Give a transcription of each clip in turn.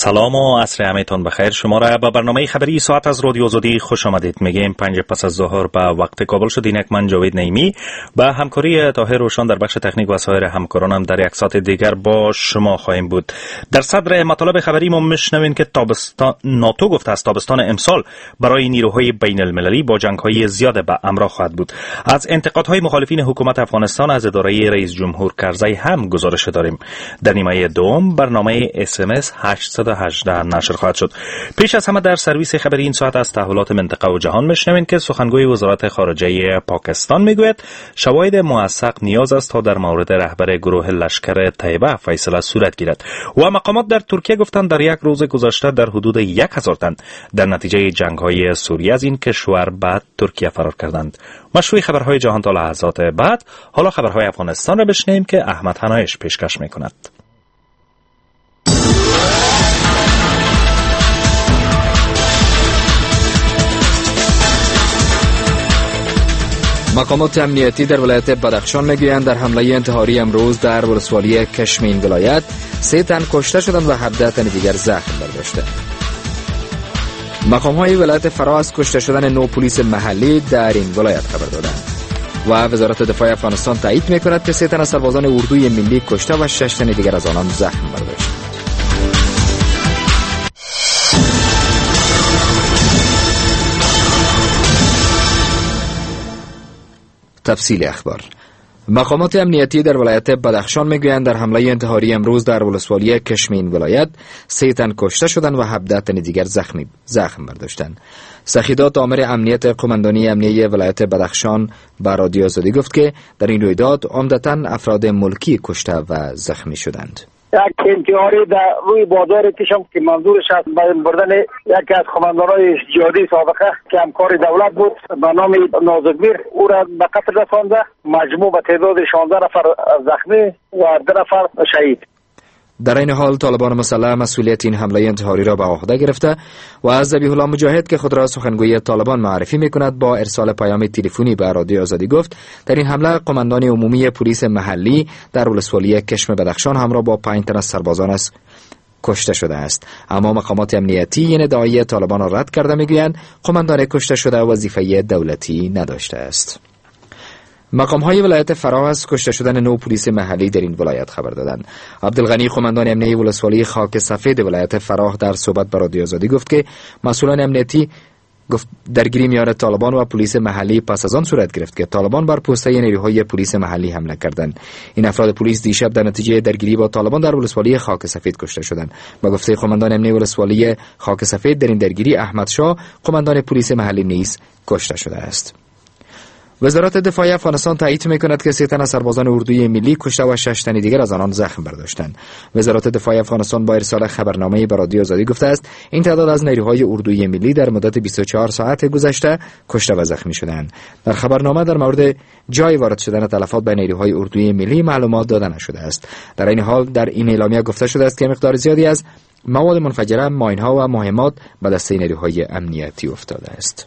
سلام و عصر همه‌تان بخیر. شما را به برنامه خبری ساعت از رادیو آزادی خوش آمدید. میگیم 5 پس از ظهر به وقت کابل شد. اینک من جاوید نعیمی با همکاری طاهر روشن در بخش تکنیک و سایر همکارانم در یک ساعت دیگر با شما خواهیم بود. در صدر مطالب خبری ما میشنوین که ناتو گفته است تابستان امسال برای نیروهای بین المللی با جنگ‌های زیاد به همراه خواهد بود. از انتقادهای مخالفین حکومت افغانستان از اداره رئیس جمهور کرزی هم گزارش داریم. در نیمه دوم برنامه SMS 818 نشر خواهد شد. پیش از همه در سرویس خبری این ساعت از تحولات منطقه و جهان میشنوین که سخنگوی وزارت خارجه پاکستان میگوید شواهد موثق نیاز است تا در مورد رهبر گروه لشکر طیبه فیصله صورت گیرد. و مقامات در ترکیه گفتند در یک روز گذشته در حدود 1000 تن در نتیجه جنگ‌های سوریه از این کشور به ترکیه فرار کردند. مشروع خبرهای جهان تا لحظات بعد. حالا خبرهای افغانستان را بشنویم که احمد حنایش پیشکش میکند. مقامات امنیتی در ولایت بدخشان میگویند در حمله انتحاری امروز در ولسوالی کشمین ولایت 3 تن کشته شدند و 17 تن دیگر زخم برداشتند. مقام‌های ولایت فرا از کشته شدن 9 پلیس محلی در این ولایت خبر دادند. و وزارت دفاع افغانستان تایید می‌کند که 3 تن از سربازان اردوی ملی کشته و 6 تن دیگر از آنان زخم برداشتند. تفصیل اخبار. مقامات امنیتی در ولایت بدخشان میگویند در حمله انتحاری امروز در ولسوالی کشمین ولایت 3 تن کشته شدند و 17 تن دیگر زخم برداشتند. سخیدات آمر امنیت قماندانی امنیه ولایت بدخشان به رادیو آزادی گفت که در این رویداد عمدتاً افراد ملکی کشته و زخمی شدند. یک انتحاری در روی بازار کشم که منظورش از بردن یکی از قماندان‌های جهادی سابقه که همکار دولت بود به نام نازکمیر او را به قتل رسانده. مجموع به تعداد 16 نفر زخمی و 2 نفر شهید. در این حال طالبان مسلح مسئولیت این حمله انتحاری را به عهده گرفته و از ذبیح الله مجاهد که خود را سخنگوی طالبان معرفی می‌کند با ارسال پیام تلفنی به رادیو آزادی گفت در این حمله قماندان عمومی پلیس محلی در ولسوالی کشم بدخشان همراه با 5 تن از سربازان کشته شده است. اما مقامات امنیتی این ادعای طالبان را رد کرده می‌گویند قماندان کشته شده وظیفه دولتی نداشته است. مقام‌های ولایت فرا از کشته شدن 9 پلیس محلی در این ولایت خبر دادند. عبدالغنی قماندان امنیتی ولسوالی خاک سفید ولایت فرا در صحبت با رادیو آزادی گفت که مسئولان امنیتی درگیری میان طالبان و پلیس محلی پس از آن صورت گرفت که طالبان بر پوسته نیروهای پلیس محلی حمله کردند. این افراد پلیس دیشب در نتیجه درگیری با طالبان در ولسوالی خاک سفید کشته شدند. با گفته قماندان امنیتی ولسوالی خاک سفید در این درگیری احمد شاه قماندان پلیس محلی نیز کشته شده است. وزارت دفاع افغانستان تایید می‌کند که 3 تن از سربازان اردوی ملی کشته و 6 تن دیگر از آنان زخم برداشتند. وزارت دفاع افغانستان با ارسال خبرنامه‌ای به رادیو آزادی گفته است این تعداد از نیروهای اردوی ملی در مدت 24 ساعت گذشته کشته و زخمی شدند. در خبرنامه در مورد جای وارد شدن تلفات به نیروهای اردوی ملی معلومات داده نشده است. در این حال در این اعلامیه گفته شده است که مقدار زیادی از مواد منفجره، ماین‌ها و مهمات به دست نیروهای امنیتی افتاده است.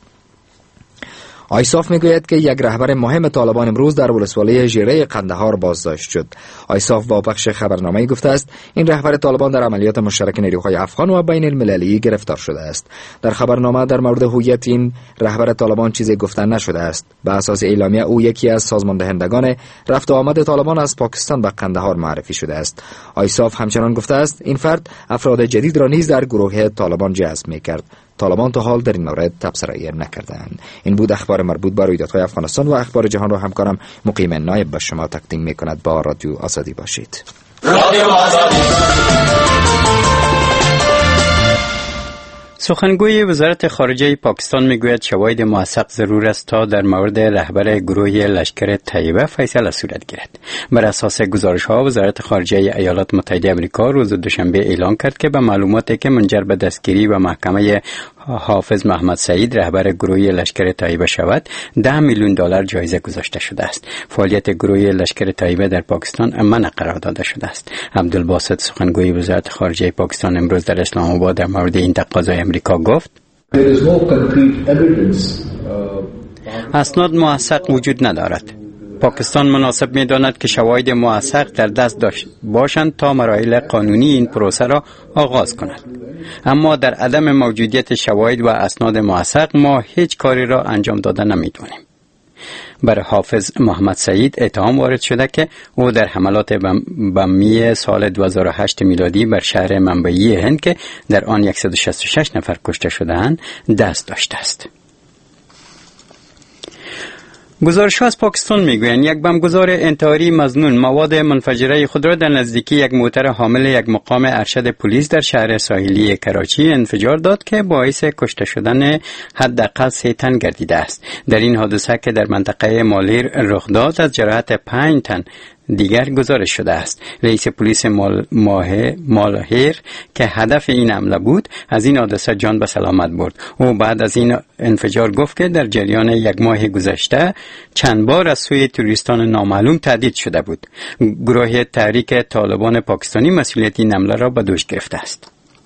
آیساف میگوید که یک رهبر مهم طالبان امروز در ولسوالی ژیره قندهار بازداشت شد. آیساف با بخش خبرنامه‌ای گفته است این رهبر طالبان در عملیات مشترک نیروهای افغان و بین المللی گرفتار شده است. در خبرنامه در مورد هویت این رهبر طالبان چیزی گفته نشده است. به اساس اعلامیه او یکی از سازماندهندگان رفت و آمد طالبان از پاکستان به قندهار معرفی شده است. آیساف همچنان گفته است این فرد افراد جدید را نیز در گروه طالبان جذب می‌کرد. طالبان تا حال در این مورد تبصره نکردند. این بود اخبار مربوط به رویدادهای افغانستان و اخبار جهان را همکارم مقیم نایب به شما تقدیم می‌کند. با رادیو آزادی باشید. رادیو آزادی. سخنگوی وزارت خارجه پاکستان میگوید شواهد موثق ضرور است تا در مورد رهبر گروه لشکر طیبه فیصله صورت گیرد. بر اساس گزارش‌ها وزارت خارجه ایالات متحده آمریکا روز دوشنبه اعلام کرد که به معلوماتی که منجر به دستگیری و محکمه حافظ محمد سعید رهبر گروه لشکر طیبه شود 10 میلیون دلار جایزه گذاشته شده است. فعالیت گروه لشکر طیبه در پاکستان منع قرار داده شده است. عبدالباسط سخنگوی وزارت خارجه پاکستان امروز در اسلام آباد در مورد این تقاضای امریکا گفت اسناد موثق وجود ندارد. پاکستان مناسب می‌داند که شواهد موثق در دست باشند تا مراحل قانونی این پروسه را آغاز کند. اما در عدم موجودیت شواهد و اسناد موثق ما هیچ کاری را انجام داده نمی‌توانیم. بر حافظ محمد سعید اتهام وارد شده که او در حملات بمی سال 2008 میلادی بر شهر منبعی هند که در آن 166 نفر کشته شده‌اند دست داشته است. گزارش‌ها از پاکستان میگویند یک بمبگذار انتحاری مظنون مواد منفجره خود را در نزدیکی یک موتر حامل یک مقام ارشد پلیس در شهر ساحلی کراچی انفجار داد که باعث کشته شدن حداقل 3 تن گردیده است. در این حادثه که در منطقه مالیر رخ داد از جراحت 5 تن دیگر گزارش شده است. رئیس پلیس مالهیر که هدف این حمله بود از این حادثه جان به سلامت برد. او بعد از این انفجار گفت که در جریان 1 ماه گذشته چند بار از سوی توریستان نامعلوم تهدید شده بود. گروه تحریک طالبان پاکستانی مسئولیت این حمله را به دوش گرفته است.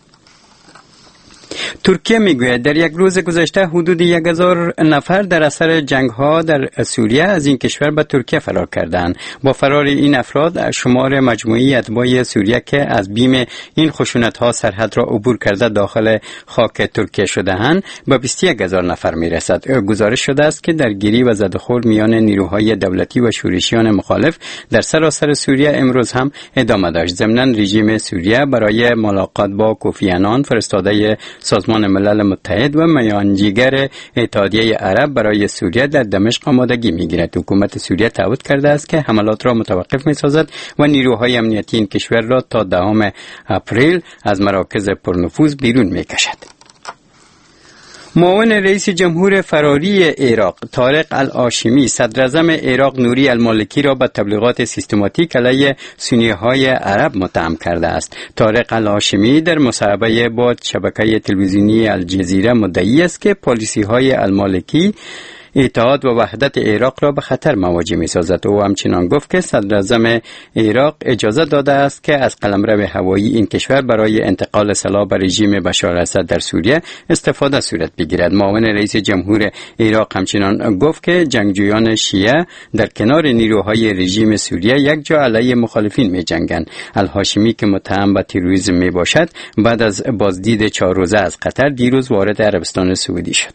ترکیه میگوید در یک روز گذشته حدود 1000 نفر در اثر جنگ‌ها در سوریه از این کشور به ترکیه فرار کردند. با فرار این افراد شمار مجموعی اتباع سوریه که از بیم این خشونت‌ها سرحد را عبور کرده داخل خاک ترکیه شده‌اند به 21000 نفر میرسد. گزارش شده است که درگیری و زدوخورد میان نیروهای دولتی و شورشیان مخالف در سراسر سوریه امروز هم ادامه داشت. ضمناً رژیم سوریه برای ملاقات با کوفی عنان فرستاده سازمان ملل متحد و میانجیگر اتحادیه عرب برای سوریه در دمشق آمادگی می‌گیرد. حکومت سوریه تعهد کرده است که حملات را متوقف می‌سازد و نیروهای امنیتی این کشور را تا 10 اپریل از مراکز پرنفوذ بیرون می‌کشد. معاون رئیس جمهور فراری عراق طارق الهاشمی صدر اعظم عراق نوری المالکی را به تبلیغات سیستماتیک علیه سنی‌های عرب متهم کرده است. طارق الهاشمی در مصاحبه با شبکه تلویزیونی الجزیره مدعی است که پالیسی‌های المالکی اتحاد و وحدت عراق را به خطر مواجه می‌سازد. او همچنان گفت که صدر اعظم عراق اجازه داده است که از قلمرو هوایی این کشور برای انتقال سلاح به رژیم بشار الاسد در سوریه استفاده صورت بگیرد. معاون رئیس جمهور عراق همچنان گفت که جنگجویان شیعه در کنار نیروهای رژیم سوریه یک جا علیه مخالفین می‌جنگند. الهاشمی که متهم به تروریسم میباشد بعد از بازدید 4 روزه از قطر دیروز وارد عربستان سعودی شد.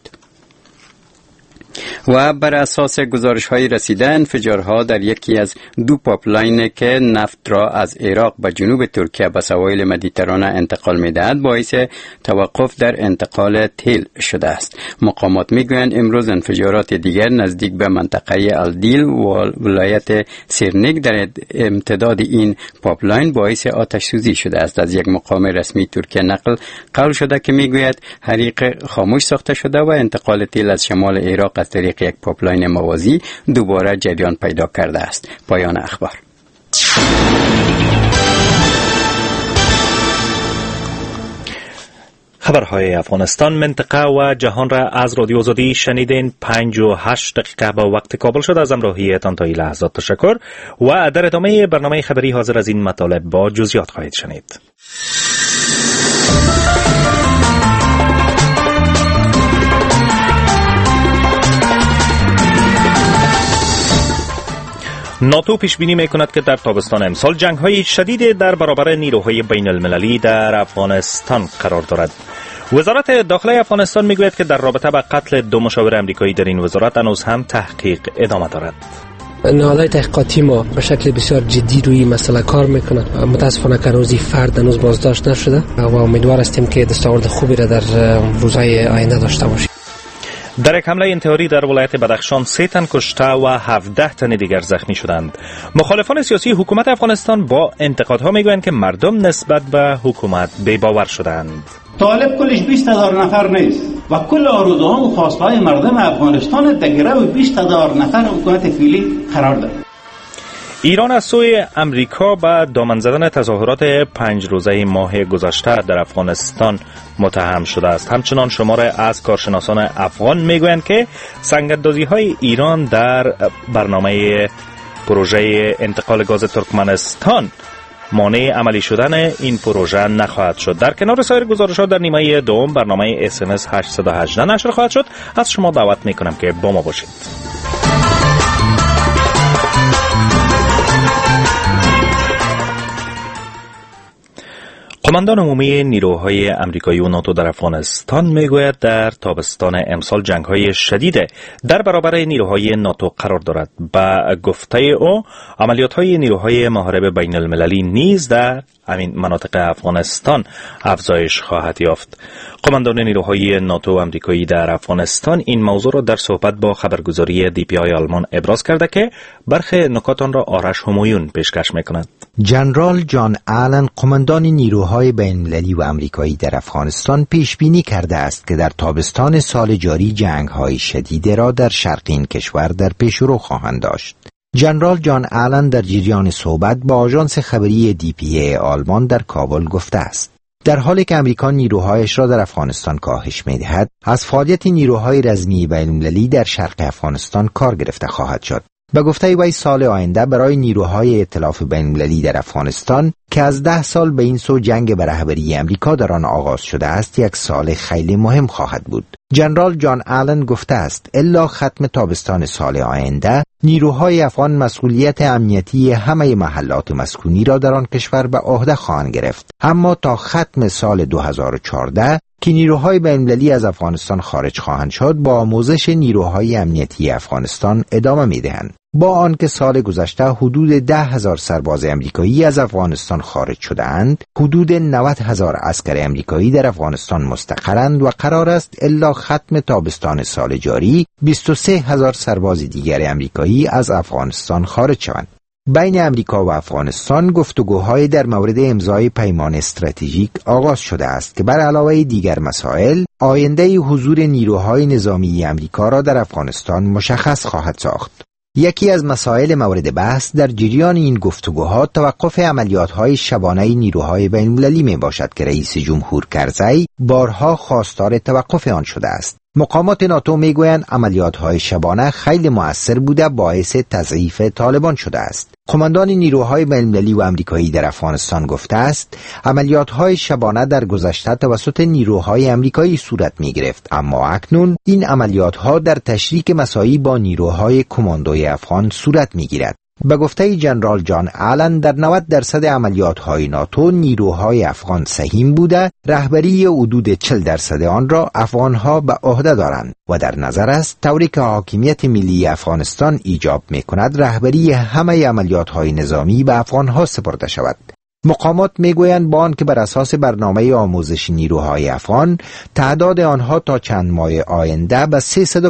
و بر اساس گزارش‌های رسیده انفجارها در یکی از 2 پایپلاین که نفت را از عراق به جنوب ترکیه به سواحل مدیترانه انتقال می‌دهد باعث توقف در انتقال تیل شده است. مقامات می‌گویند امروز انفجارات دیگر نزدیک به منطقه الدیل و ولایت سیرنیک در امتداد این پایپلاین باعث آتش سوزی شده است. از یک مقام رسمی ترکیه نقل قول شده که می‌گوید حریق خاموش ساخته شده و انتقال تیل از شمال عراق از طریق یک پایپلاین موازی دوباره جریان پیدا کرده است. پایان اخبار. خبرهای افغانستان، منطقه و جهان را از رادیو آزادی شنیدین. 58 دقیقه با وقت کابل شد. از همراهیتان تا این لحظات تشکر و در ادامه برنامه خبری حاضر از این مطالب با جزئیات خواهید شنید. ناتو پیش بینی میکند که در تابستان امسال جنگ‌های شدید در برابر نیروهای بین المللی در افغانستان قرار دارد. وزارت داخله افغانستان میگوید که در رابطه با قتل 2 مشاور امریکایی در این وزارت هنوز هم تحقیق ادامه دارد. نهادهای تحقیقاتی ما به شکل بسیار جدی روی مسئله کار میکنند. متاسفانه که روزی فرد هنوز بازداشت نشده و امیدوار هستیم که دستاورد خوبی را در روزهای آینده داشته باشیم. در یک حمله انتحاری در ولایت بدخشان 3 تن کشته و 17 تن دیگر زخمی شدند. مخالفان سیاسی حکومت افغانستان با انتقادها میگویند که مردم نسبت به حکومت بی‌باور شدند. طالب کلش 20,000 نفر نیست و کل آرزوها و خواستهای مردم افغانستان در گرو 20,000 نفر حکومت فعلی قرار دارد. ایران از سوی امریکا به دامن زدن تظاهرات 5 روزه ماه گذشته در افغانستان متهم شده است. همچنان شمار از کارشناسان افغان میگویند که سنگ‌اندازی‌های ایران در برنامه پروژه انتقال گاز ترکمنستان مانع عملی شدن این پروژه نخواهد شد. در کنار سایر گزارشات در نیمه دوم برنامه SMS 818 نشر خواهد شد. از شما دعوت میکنم که با ما باشید. قماندان عمومی نیروهای آمریکایی و ناتو در افغانستان میگوید در تابستان امسال جنگ‌های شدید در برابر نیروهای ناتو قرار دارد. با گفته او عملیات‌های نیروهای محارب بین المللی نیز در همین مناطق افغانستان افزایش خواهد یافت. قماندان نیروهای ناتو آمریکایی در افغانستان این موضوع را در صحبت با خبرگزاری DPI آلمان ابراز کرده که برخی نکات آن را آرش همایون پیشکش می‌کند. جنرال جان آلن قماندان نیروهای بین‌المللی و آمریکایی در افغانستان پیش بینی کرده است که در تابستان سال جاری جنگ‌های شدید را در شرق این کشور در پیش رو خواهند داشت. جنرال جان آلن در جریان صحبت با آژانس خبری DPA آلمان در کابل گفته است در حالی که امریکا نیروهایش را در افغانستان کاهش می‌دهد، از فعالیت نیروهای رزمی بین‌المللی در شرق افغانستان کار گرفته خواهد شد. به گفته وی سال آینده برای نیروهای ائتلاف بین‌المللی در افغانستان که از 10 سال به این سو جنگ به رهبری امریکا در آن آغاز شده است، یک سال خیلی مهم خواهد بود. جنرال جان آلن گفته است الا ختم تابستان سال آینده نیروهای افغان مسئولیت امنیتی همه محلات مسکونی را در آن کشور به عهده خواهند گرفت، اما تا ختم سال 2014 که نیروهای بین‌المللی از افغانستان خارج خواهند شد با آموزش نیروهای امنیتی افغانستان ادامه می‌دهند. با آنکه سال گذشته حدود 10,000 سرباز امریکایی از افغانستان خارج شده‌اند، حدود 90,000 عسکر امریکایی در افغانستان مستقرند و قرار است الا ختم تابستان سال جاری 23,000 سرباز دیگر امریکایی از افغانستان خارج شوند. بین امریکا و افغانستان گفتگوهای در مورد امضای پیمان استراتژیک آغاز شده است که بر علاوه دیگر مسائل آینده حضور نیروهای نظامی امریکا را در افغانستان مشخص خواهد ساخت. یکی از مسائل مورد بحث در جریان این گفتگوها توقف عملیات‌های شبانه نیروهای بین‌المللی می باشد که رئیس جمهور کرزی بارها خواستار توقف آن شده است. مقامات ناتو میگویند عملیات‌های شبانه خیلی مؤثر بوده باعث تضعیف طالبان شده است. قماندان نیروهای بین‌المللی و آمریکایی در افغانستان گفته است عملیات‌های شبانه در گذشته توسط نیروهای آمریکایی صورت می‌گرفت، اما اکنون این عملیات‌ها در تشریک مساعی با نیروهای کماندوی افغان صورت می‌گیرد. به گفته جنرال جان آلن در 90% عملیات‌های ناتو نیروهای افغان سهیم بوده، رهبری حدود 40% آن را افغان‌ها به عهده دارند و در نظر است طوری که حاکمیت ملی افغانستان ایجاب می‌کند رهبری همه عملیات‌های نظامی به افغان‌ها سپرده شود. مقامات میگویند با آنکه بر اساس برنامه آموزش نیروهای افغان تعداد آنها تا چند ماه آینده به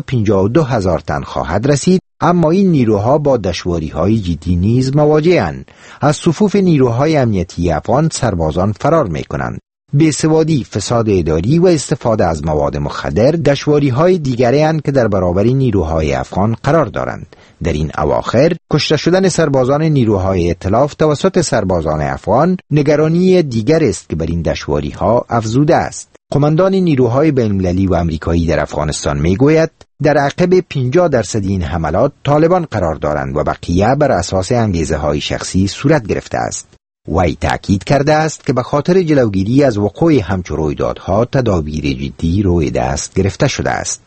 352,000 تن خواهد رسید، اما این نیروها با دشواری‌های جدی نیز مواجه‌اند. از صفوف نیروهای امنیتی افغان سربازان فرار می‌کنند. بیسوادی، فساد اداری و استفاده از مواد مخدر دشواری‌های دیگری اند که در برابر نیروهای افغان قرار دارند. در این اواخر کشته شدن سربازان نیروهای ائتلاف توسط سربازان افغان نگرانی دیگر است که بر این دشواری‌ها افزوده است. قماندان نیروهای بین‌المللی و آمریکایی در افغانستان میگوید در عقب 50% این حملات طالبان قرار دارند و بقیه بر اساس انگیزه‌های شخصی صورت گرفته است. وی تأکید کرده است که به خاطر جلوگیری از وقوع همچون رویدادها تدابیر جدی روی دست گرفته شده است.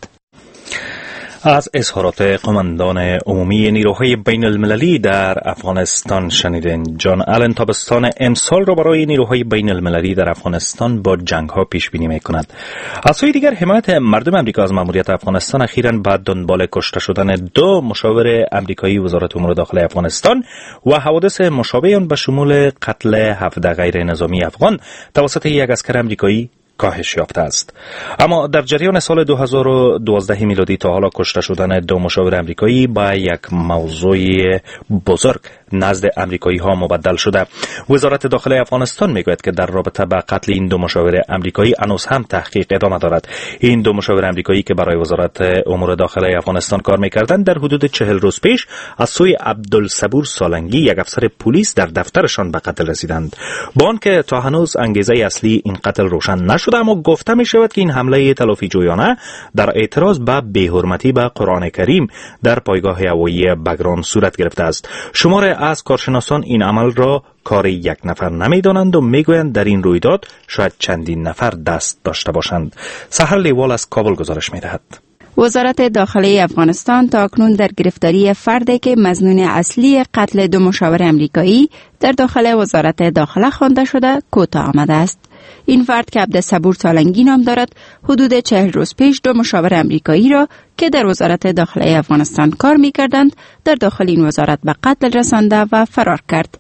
از اظهارات قماندان عمومی نیروهای بین المللی در افغانستان شنیدین. جان آلن تابستان امسال را برای نیروهای بین المللی در افغانستان با جنگ ها پیش بینی می کند. از سوی دیگر حمایت مردم امریکا از ماموریت افغانستان اخیراً بعد دنبال کشته شدن 2 مشاور امریکایی وزارت امور داخلی افغانستان و حوادث مشابه آن به شمول قتل 17 غیر نظامی افغان توسط یک عسکر امریکایی کاهش یافته است. اما در جریان سال 2012 میلادی تا حالا کشته شدن 2 مشاور امریکایی با یک موضوع بزرگ نزد امریکایی ها مبدل شده. وزارت داخلی افغانستان میگوید که در رابطه با قتل این 2 مشاور امریکایی هنوز هم تحقیق ادامه دارد. این 2 مشاور امریکایی که برای وزارت امور داخلی افغانستان کار میکردند در حدود 40 روز پیش از سوی عبدالصبور سالنگی یک افسر پلیس در دفترشان به قتل رسیدند. با آنکه تا هنوز انگیزه اصلی این قتل روشن نشده، اما گفته می شود که این حمله تلافی جویانه در اعتراض به بی‌حرمتی به قرآن کریم در پایگاه هوایی بگران صورت گرفته است. شمار از کارشناسان این عمل را کار یک نفر نمی‌دانند و میگویند در این رویداد شاید چندین نفر دست داشته باشند. سحر لیوال از کابل گزارش می‌دهد. وزارت داخلی افغانستان تا اکنون در گرفتاری فردی که مظنون اصلی قتل دو مشاور امریکایی در داخل وزارت داخله خوانده شده کوتاه آمده است. این فرد که عبدالصبور سالنگی نام دارد، حدود 40 روز پیش دو مشاور امریکایی را که در وزارت داخلی افغانستان کار می‌کردند در داخل این وزارت به قتل رسانده و فرار کرد.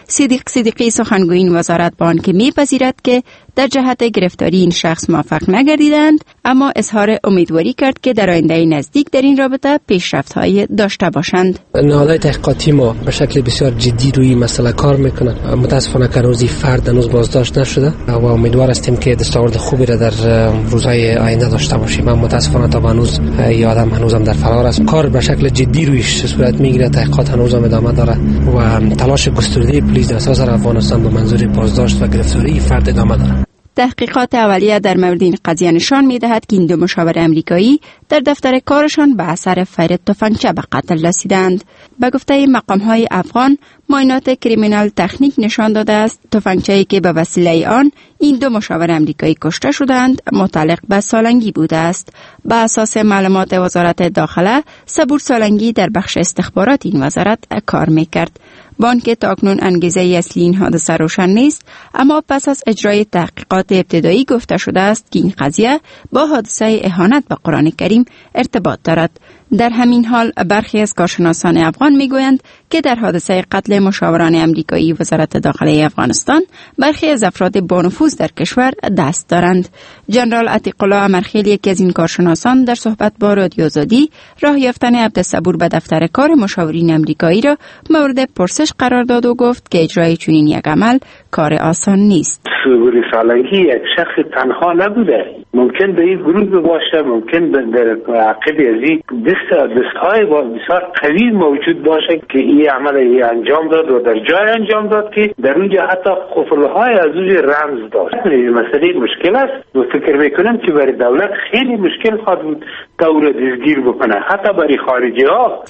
صدیقی سخنگوی این وزارت با آنکه می‌پذیرد که در جهت گرفتاری این شخص موفق نگردیدند، اما اظهار امیدواری کرد که در آینده نزدیک در این رابطه پیشرفت‌های داشته باشند. نهادهای تحقیقاتی ما به شکل بسیار جدی روی مسئله کار میکنند. متاسفانه که هنوز فرد هنوز بازداشت نشده و امیدوار هستیم که دستاورد خوبی را در روزهای آینده داشته باشیم. اما متاسفانه تا هنوز یادم هنوزم در فرار است. کار به شکل جدی رویش صورت میگیره. تحقیقات هنوزم ادامه داره و تلاش گسترده پلیس در سراسر افغانستان به منظور بازداشت و گرفتاری فرد ادامه داره. تحقیقات اولیه در مورد این قضیه نشان می‌دهد که این دو مشاور امریکایی در دفتر کارشان به اثر فیر تفنگچه به قتل رسیدند. به گفته مقام‌های افغان، معاینات کریمینال تکنیک نشان داده است تفنگچه‌ای که به وسیله آن این دو مشاور امریکایی کشته شدند متعلق به سالنگی بوده است. به اساس معلومات وزارت داخله، صبور سالنگی در بخش استخبارات این وزارت کار می‌کرد. با آنکه تاکنون انگیزه اصلی این حادثه روشن نیست، اما پس از اجرای تحقیقات ابتدایی گفته شده است که این قضیه با حادثه اهانت به قرآن کریم ارتباط دارد. در همین حال برخی از کارشناسان افغان میگویند که در حادثه قتل مشاوران امریکایی وزارت داخلی افغانستان برخی از افراد با نفوذ در کشور دست دارند. جنرال عتیق الله امرخیل، یکی از این کارشناسان، در صحبت با رادیو آزادی راه یافتن عبدالصبور به دفتر کار مشاورین امریکایی را مورد پرسش قرار داد و گفت که اجرای چنین یک عمل کار آسان نیست. صبور سالنگی یک شخص تنها نبوده، ممکن به این گروه باشه، ممکن در عقب از این دستهای بسیار قوی موجود باشه که این عمل انجام داد و در جای انجام داد که در اونجا حتی قفلهای از اون رمز داشت. مسئله مشکل است و فکر میکنم که برای دولت خیلی مشکل خواهد بود دولت دستگیر بکنه، حتی برای خارجی ها.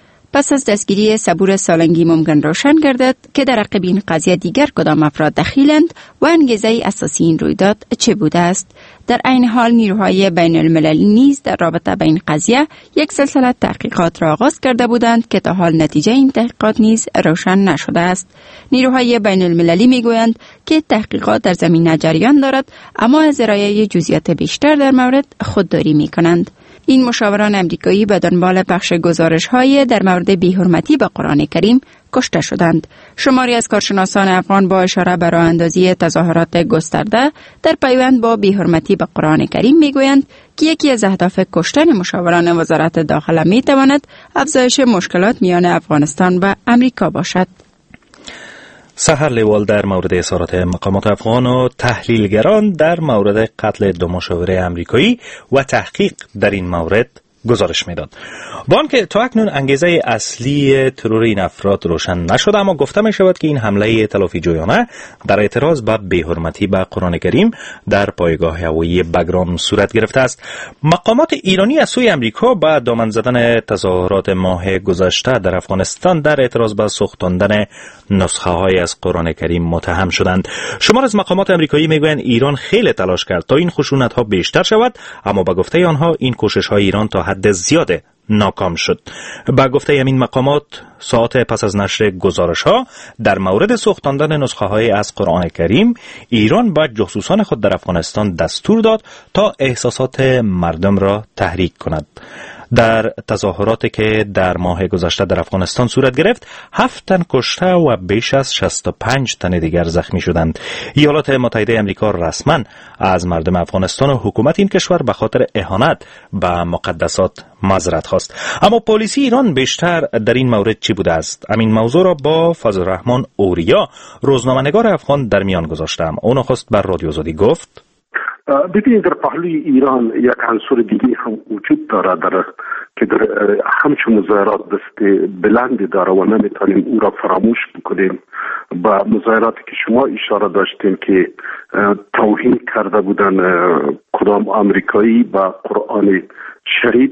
پس از دستگیری صبور سالنگی ممکن روشن گردد که در عقب این قضیه دیگر کدام افراد دخیلند و انگیزه اساسی این رویداد چه بوده است. در عین حال نیروهای بین المللی نیز در رابطه با این قضیه یک سلسله تحقیقات را آغاز کرده بودند که تا حال نتیجه این تحقیقات نیز روشن نشده است. نیروهای بین المللی میگویند که تحقیقات در زمینه جریان دارد، اما از ارائه جزئیات بیشتر در مورد خودداری میکنند. این مشاوران امریکایی به دنبال پخش گزارش‌های در مورد بی‌حرمتی به قرآن کریم کشته شدند. شماری از کارشناسان افغان با اشاره به راه‌اندازی تظاهرات گسترده در پیوند با بی‌حرمتی به قرآن کریم میگویند که یکی از اهداف کشتن مشاوران وزارت داخله میتواند افزایش مشکلات میان افغانستان و امریکا باشد. سحر لیوال در مورد اظهارات مقامات افغان و تحلیلگران در مورد قتل دو مشاور امریکایی و تحقیق در این مورد گزارش میداد. با آنکه تا اکنون انگیزه اصلی ترور این افراد روشن نشده، اما گفته می شود که این حمله تلافی جویانه در اعتراض به بی‌حرمتی به قرآن کریم در پایگاه هوایی بگرام صورت گرفته است. مقامات ایرانی از سوی امریکا با دامن زدن تظاهرات ماه گذشته در افغانستان در اعتراض به سوختاندن نسخه های از قرآن کریم متهم شدند. شمار از مقامات امریکایی میگویند ایران خیلی تلاش کرد تا این خشونت ها بیشتر شود، اما به گفته آنها این کوشش های ایران تا حد زیاده ناکام شد. با گفته همین مقامات، ساعت پس از نشر گزارش ها در مورد سوختاندن نسخه های از قرآن کریم، ایران به جاسوسان خود در افغانستان دستور داد تا احساسات مردم را تحریک کند. در تظاهراتی که در ماه گذشته در افغانستان صورت گرفت، 7 تن کشته و بیش از 65 تن دیگر زخمی شدند. ایالات متحده آمریکا رسما از مردم افغانستان و حکومت این کشور به خاطر اهانت به مقدسات معذرت خواست. اما پلیسی ایران بیشتر در این مورد چی بوده است؟ همین موضوع را با فضل الرحمن اوریا، روزنامه‌نگار افغان، در میان گذاشتم. او نخست بر رادیو آزادی گفت: ببینید، در پهلوی ایران یک عنصر دیگه هم وجود داره که در همچون مظاهرات دست بلندی داره و نمیتونیم او را فراموش بکنیم. با مظاهراتی که شما اشاره داشتیم که توهین کرده بودن کدام آمریکایی با قرآن شریف،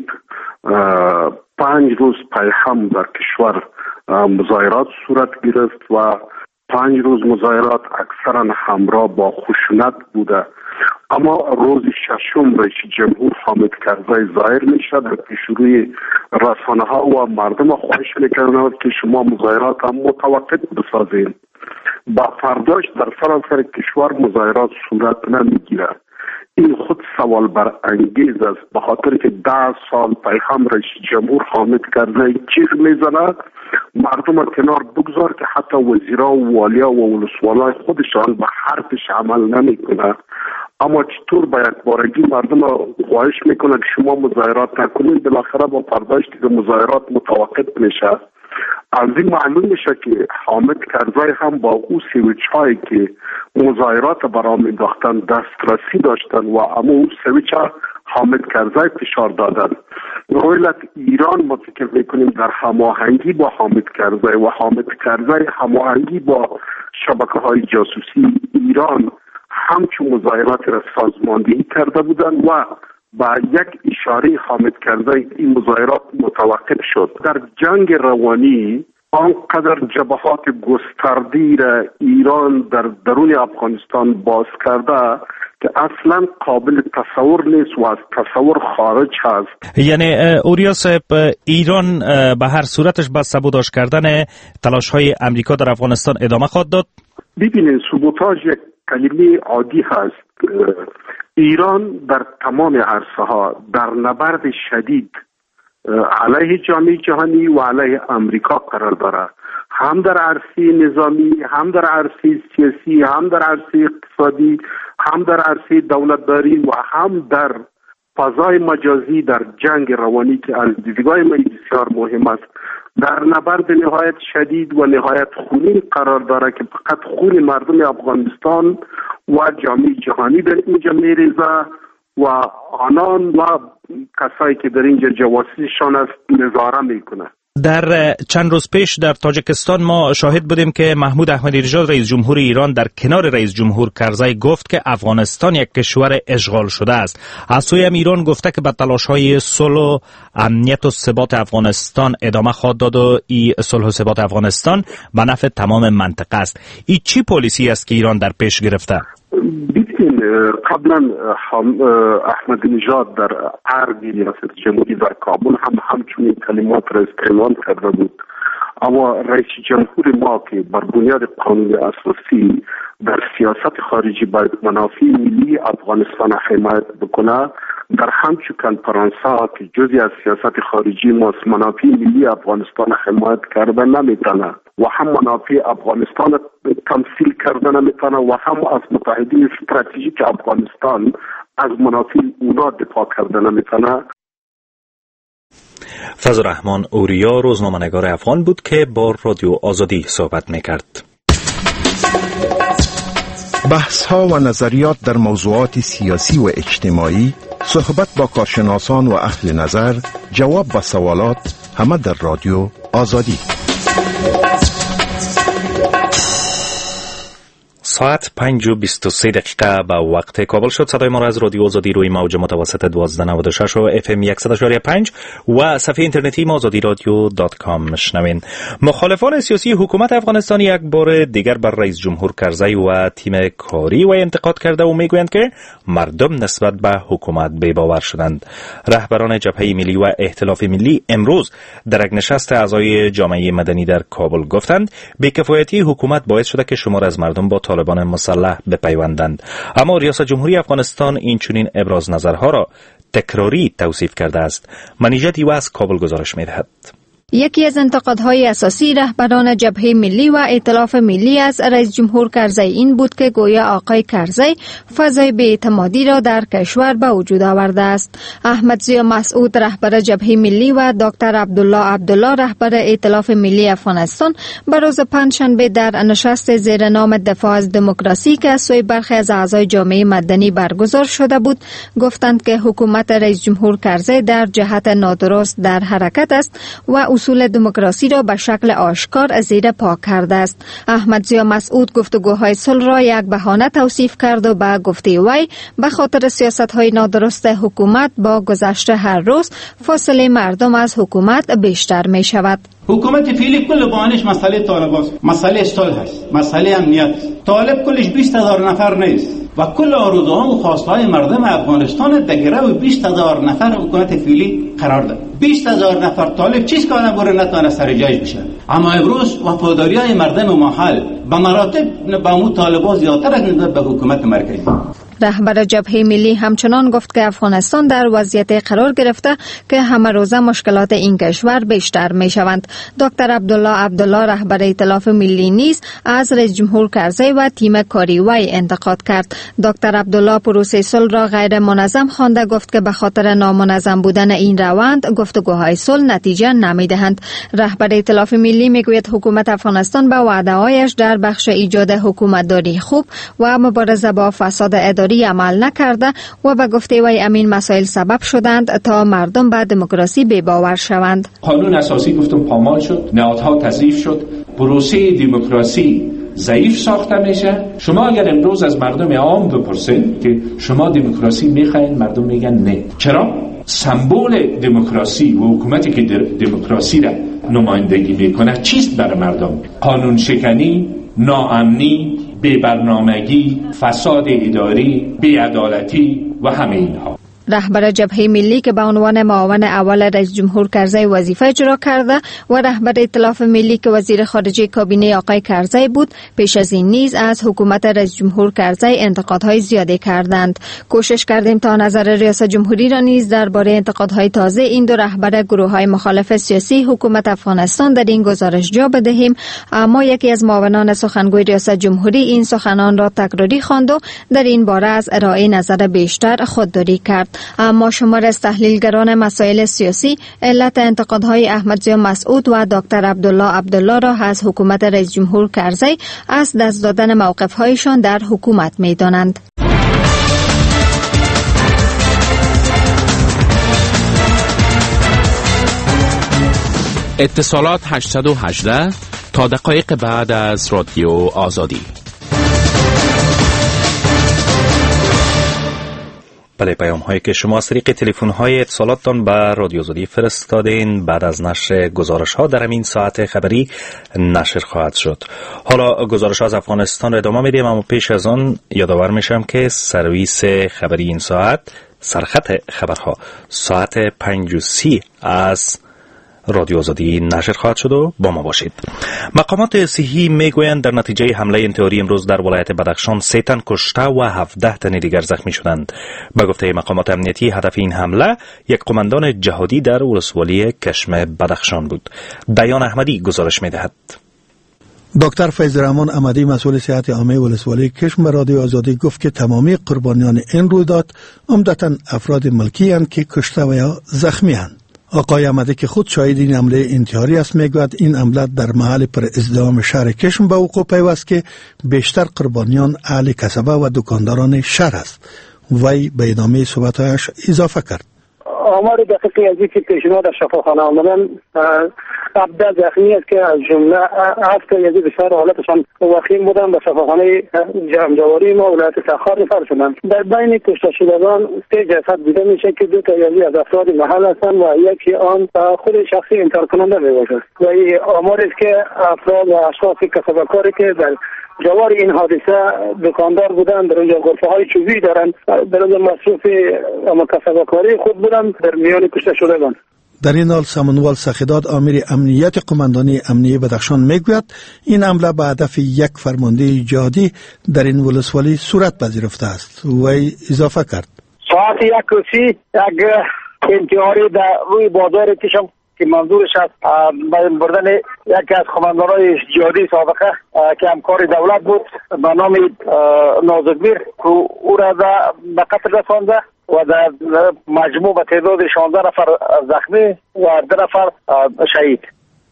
5 روز پای هم در کشور مظاهرات صورت گرفت و 5 روز مظاهرات اکثرا همراه با خشونت بوده، اما روز ششم رئیس جمهور حامد کرزی ظاهر میشد و پیش روی رسانه ها و مردم خواهش میکردند که شما مظاهرات هم متوقف بسازید. با فرداش در سراسر کشور مظاهرات صورت نمیگیرد. این خود سوال برانگیز است، به خاطر که 10 سال پیغام رئیس جمهور حامد کرزی چیخ میزند مردم را کنار بگذار که حتی وزیرا و والیا و ولسوالای خودشان به حرفش عمل نمیکنه. اما چطور با یک بارگی مردم را خواهش میکنه که شما مظاهرات نکنید، بالاخره با فرداش که مظاهرات متوقف میشه. از این معلوم میشه که حامد کرزی هم با او سویچ هایی که مظاهرات برام انداختن دسترسی داشتن و اما او سویچ حامد کرزی فشار دادن. رویلت ایران ما فکر میکنیم در هماهنگی با حامد کرزی و حامد کرزی هماهنگی با شبکه های جاسوسی ایران همچون مظاهرات را سازماندهی کرده بودن و با یک اشاره حامد کرزی این مظاهرات متوقف شد. در جنگ روانی آنقدر جبهات گستردی را ایران در درون افغانستان باز کرده که اصلا قابل تصور نیست و از تصور خارج هست. یعنی اوریا صاحب، ایران به هر صورتش با سابوداش کردن تلاش های امریکا در افغانستان ادامه خواهد داد؟ ببینید، سابوتاژ یک کلمه عادی هست. ایران در تمام عرصه ها در نبرد شدید علیه جامعه جهانی و علیه امریکا قرار دارد، هم در عرصه نظامی، هم در عرصه سیاسی، هم در عرصه اقتصادی، هم در عرصه دولتداری و هم در فضای مجازی در جنگ روانی که از دیدگاه من بسیار مهم است. در نبرد نهایت شدید و نهایت خونین قرار داره که فقط خون مردم افغانستان و جامعه جهانی در اینجا میریزه و آنان و کسایی که در اینجا جواسیشان است نظاره میکنه. در چند روز پیش در تاجیکستان ما شاهد بودیم که محمود احمدی نژاد رئیس جمهور ایران در کنار رئیس جمهور کرزی گفت که افغانستان یک کشور اشغال شده است. از سوی ایران گفته که به تلاش‌های صلح و امنیت و ثبات افغانستان ادامه خواهد داد و این صلح و ثبات افغانستان به نفع تمام منطقه است. این چی پالیسی است که ایران در پیش گرفته؟ قبلا احمدی نژاد در عرض ریاست جمهوری در کابل همچنین کلمات را استعمال کرده بود، اما رئیس جمهور ما که بر بنیاد قانون اساسی در سیاست خارجی باید منافع ملی افغانستان حمایت بکنه، در همچون کنفرانس ها که جزئی از سیاست خارجی ما منافع ملی افغانستان حمایت کرده نمیتونه و هم منافع افغانستان تمثیل کرده نمیتونه و هم از متحدین استراتژیک افغانستان از منافع اونا دفاع کرده نمیتونه. فضل الرحمن اوریا، روزنامه‌نگار افغان بود که با رادیو آزادی صحبت میکرد. بحث ها و نظریات در موضوعات سیاسی و اجتماعی، صحبت با کارشناسان و اهل نظر، جواب به سوالات، همه در رادیو آزادی. ساعت 5:23 به وقت کابل شد. صدای ما را از رادیو آزادی روی موج متوسط 1296 و FM 100.5 و صفحه اینترنتی ما azadiradyo.com شنوین. مخالفان سیاسی حکومت افغانستان یک بار دیگر بر رئیس جمهور کرزی و تیم کاری و انتقاد کرده و میگویند که مردم نسبت به حکومت بی‌باور شدند. رهبران جبهه ملی و ائتلاف ملی امروز در یک نشست اعضای جامعه مدنی در کابل گفتند بی‌کفایتی حکومت باعث شده که شمار از مردم با طالبان مسلح بپیوندند. اما ریاست جمهوری افغانستان این چنین ابراز نظرها را تکراری توصیف کرده است. منیژه دیو از کابل گزارش می‌دهد. یکی از انتقادهای اساسی رهبران جبهه ملی و ائتلاف ملی از رئیس جمهور کرزی این بود که گویا آقای کرزی فضای بی‌اعتمادی را در کشور به وجود آورده است. احمد ضیا مسعود رهبر جبهه ملی و دکتر عبدالله رهبر ائتلاف ملی افغانستان به روز پنجشنبه در نشست زیر نام دفاع از دموکراسی که از سوی برخی از اعضای جامعه مدنی برگزار شده بود گفتند که حکومت رئیس جمهور کرزی در جهت نادرست در حرکت است و اصول دموکراسی را به شکل آشکار زیر پا کرده است. احمد ضیا مسعود گفتگوهای صلح را یک بهانه توصیف کرد و به گفته وی به خاطر سیاست‌های نادرست حکومت با گذشت هر روز فاصله مردم از حکومت بیشتر می شود. حکومت فعلی کل بانش مسئله طالب است، مسئله صلح است، مسئله امنیت است. طالب کلش 20,000 نفر نیست و کل آرزوها و خواستهای مردم افغانستان در گرو 20,000 نفر حکومت فعلی قرار داد. 20,000 نفر طالب چیز کنه بره نتونه سر جایش بشه. اما امروز وفاداری‌های مردم محل به مراتب به مو طالبان زیادتر از نسبت به حکومت مرکزی. رهبر جبهه ملی همچنان گفت که افغانستان در وضعیت قرار گرفته که همه روزه مشکلات این کشور بیشتر می شوند. دکتر عبدالله رهبر ائتلاف ملی نیز از رئیس جمهور کرزی و تیم کاری وی انتقاد کرد. دکتر عبدالله پروسه صلح را غیر منظم خوانده، گفت که به خاطر نامنظم بودن این روند گفتگوهای صلح نتیجه نمی دهند. رهبر ائتلاف ملی می گوید حکومت افغانستان به وعده‌هایش در بخش ایجاد حکومتداری خوب و مبارزه با فساد اداری عمل نکرده و به گفته وی امین مسائل سبب شدند تا مردم به دموکراسی بی‌باور شوند. قانون اساسی گفتم پامال شد، نهادها تضعیف شد، پروسه دموکراسی ضعیف ساخته میشه. شما اگر امروز از مردم عام بپرسید که شما دموکراسی میخواین، مردم میگن نه. چرا؟ سمبل دموکراسی و حکومتی که دموکراسی را نمایندگی میکنه چیست برای مردم؟ قانون شکنی، ناامنی، بی برنامگی، فساد اداری، بی عدالتی و همه اینها. رهبر جبهه ملی که به عنوان معاون اول رئیس جمهور کرزی وظیفه اجرا کرده و رهبر ائتلاف ملی که وزیر خارجه کابینه آقای کرزی بود، پیش از این نیز از حکومت رئیس جمهور کرزی انتقادهای زیادی کردند. کوشش کردیم تا نظر ریاست جمهوری را نیز درباره انتقادهای تازه این دو رهبر گروه‌های مخالف سیاسی حکومت افغانستان در این گزارش جا بدهیم، اما یکی از معاونان سخنگوی ریاست جمهوری این سخنان را تکراری خواند و در این باره از ارائه نظر بیشتر خودداری کرد. اما شمار از تحلیلگران مسائل سیاسی علت انتقادهای احمد ضیا مسعود و دکتر عبدالله را از حکومت رئیس جمهور کرزی از دست دادن موقف‌هایشان در حکومت می‌دانند. اتصالات 818 تا دقایق بعد از رادیو آزادی. بله، پیام هایی که شما از طریق تلفن های اتصالاتتان به رادیو آزادی فرستادین بعد از نشر گزارش ها در این ساعت خبری نشر خواهد شد. حالا گزارش ها از افغانستان ادامه میدیم، اما پیش از آن یادآور میشم که سرویس خبری این ساعت، سرخط خبرها، ساعت 5:30 از رادیو آزادی نشر خواهد شد و با ما باشید. مقامات صحی میگویند در نتیجه حمله انتحاری امروز در ولایت بدخشان 3 تن کشته و 17 تن دیگر زخمی شدند. به گفته مقامات امنیتی هدف این حمله یک قماندان جهادی در ولسوالی کشم بدخشان بود. دیان احمدی گزارش میدهد. دکتر فیض الرحمن احمدی مسئول صحت عامه ولسوالی کشم به رادیو آزادی گفت که تمامی قربانیان این رویداد عمدتاً افراد ملکی اند که کشته و یا زخمی اند. آقای احمدی که خود شاهد این حمله انتحاری است میگوید این حمله در محل پر ازدحام شهر کشم به وقوع پیوست که بیشتر قربانیان اهل کسبه و دکانداران شهر است. وی به ادامه صحبت‌هایش اضافه کرد. آمار دقیقی از اینکه پیشنهاد در شفاخانه آمدن 17 زخمی است که از جمله 7 یزی بسیار حالتشان وخیم بودن. به شفاخانه جمجواری ما ولایت تخار رفر شدند. در بین کشته شدگان 3 جسد دیده میشه که 2 تا یزی از افراد محل هستند و یکی آن خود شخصی انتقال کننده میباشد. و این آمار است که افراد و اشخاص کسبکاری که در جوار این حادثه دکاندار بودن، در اونجا غرفه های چوبی دارن، در اونجا مصروف کسبکاری خود بودن در میان کشته شدگان. در این حال سمنوال سخیداد آمیر امنیت قماندانی امنیه بدخشان میگوید این حمله به هدف یک فرمانده جهادی در این ولسوالی صورت پذیرفته است. وی اضافه کرد ساعت 1:30 یک انتحاری در روی بازار کشم که منظورش است بردن یکی از قماندان‌های جهادی سابقه که همکار دولت بود به نام نازکمیر که او را به قتل رسانده و در مجموع به تعداد 16 نفر زخمی و 2 نفر شهید.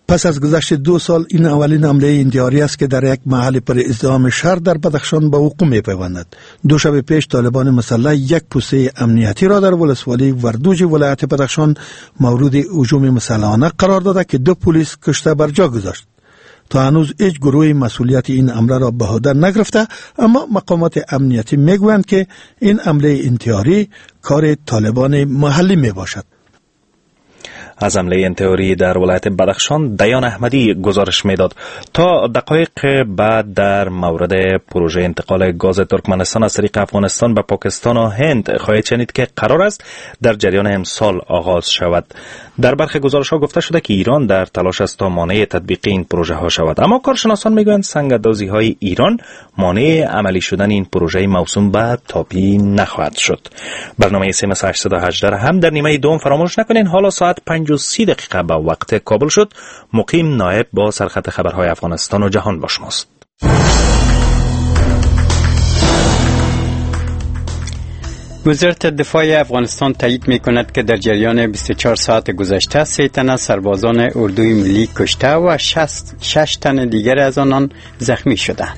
پس از گذشت 2 سال این اولین حمله انتحاری است که در یک محل پر ازدحام شهر در بدخشان به وقوع می‌پیوندد. 2 شب پیش طالبان مسلح یک پوسته امنیتی را در ولسوالی وردوج ولایت بدخشان مورد هجوم مسلحانه قرار داده که 2 پلیس کشته بر جا گذاشت. تا هنوز هیچ گروهی مسئولیت این حمله را به عهده نگرفته، اما مقامات امنیتی میگویند که این حمله انتحاری کار طالبان محلی میباشد. از حمله انتحاری در ولایت بدخشان دیان احمدی گزارش میداد. تا دقایق بعد در مورد پروژه انتقال گاز ترکمنستان از طریق افغانستان به پاکستان و هند خواهید شنید که قرار است در جریان امسال آغاز شود. در برخی گزارش ها گفته شده که ایران در تلاش است تا مانع تطبیق این پروژه ها شود، اما کارشناسان میگویند سنگ‌اندازی های ایران مانع عملی شدن این پروژه موسوم به تاپی نخواهد شد. برنامه SMS 818 هم در نیمه دوم فراموش نکنین. حالا ساعت 5:30 به وقت کابل شد. مقیم نایب با سرخط خبرهای افغانستان و جهان با شماست. وزارت دفاع افغانستان تایید می‌کند که در جریان 24 ساعت گذشته 3 تن از سربازان اردوی ملی کشته و 6 تن دیگر از آنان زخمی شدند.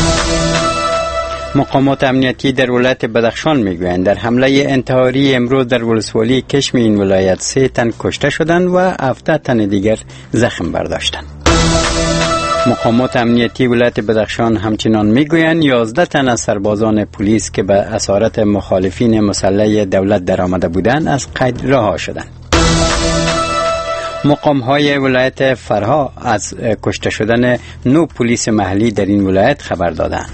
مقامات امنیتی در ولایت بدخشان میگویند در حمله انتحاری امروز در ولسوالی کشم این ولایت 3 تن کشته شدند و 17 تن دیگر زخم برداشتند. مقامات امنیتی ولایت بدخشان همچنان میگویند 11 تن از سربازان پلیس که به اسارت مخالفین مسلح دولت درآمده بودند از قید رها شدند. مقام‌های ولایت فرها از کشته شدن 9 پلیس محلی در این ولایت خبر دادند.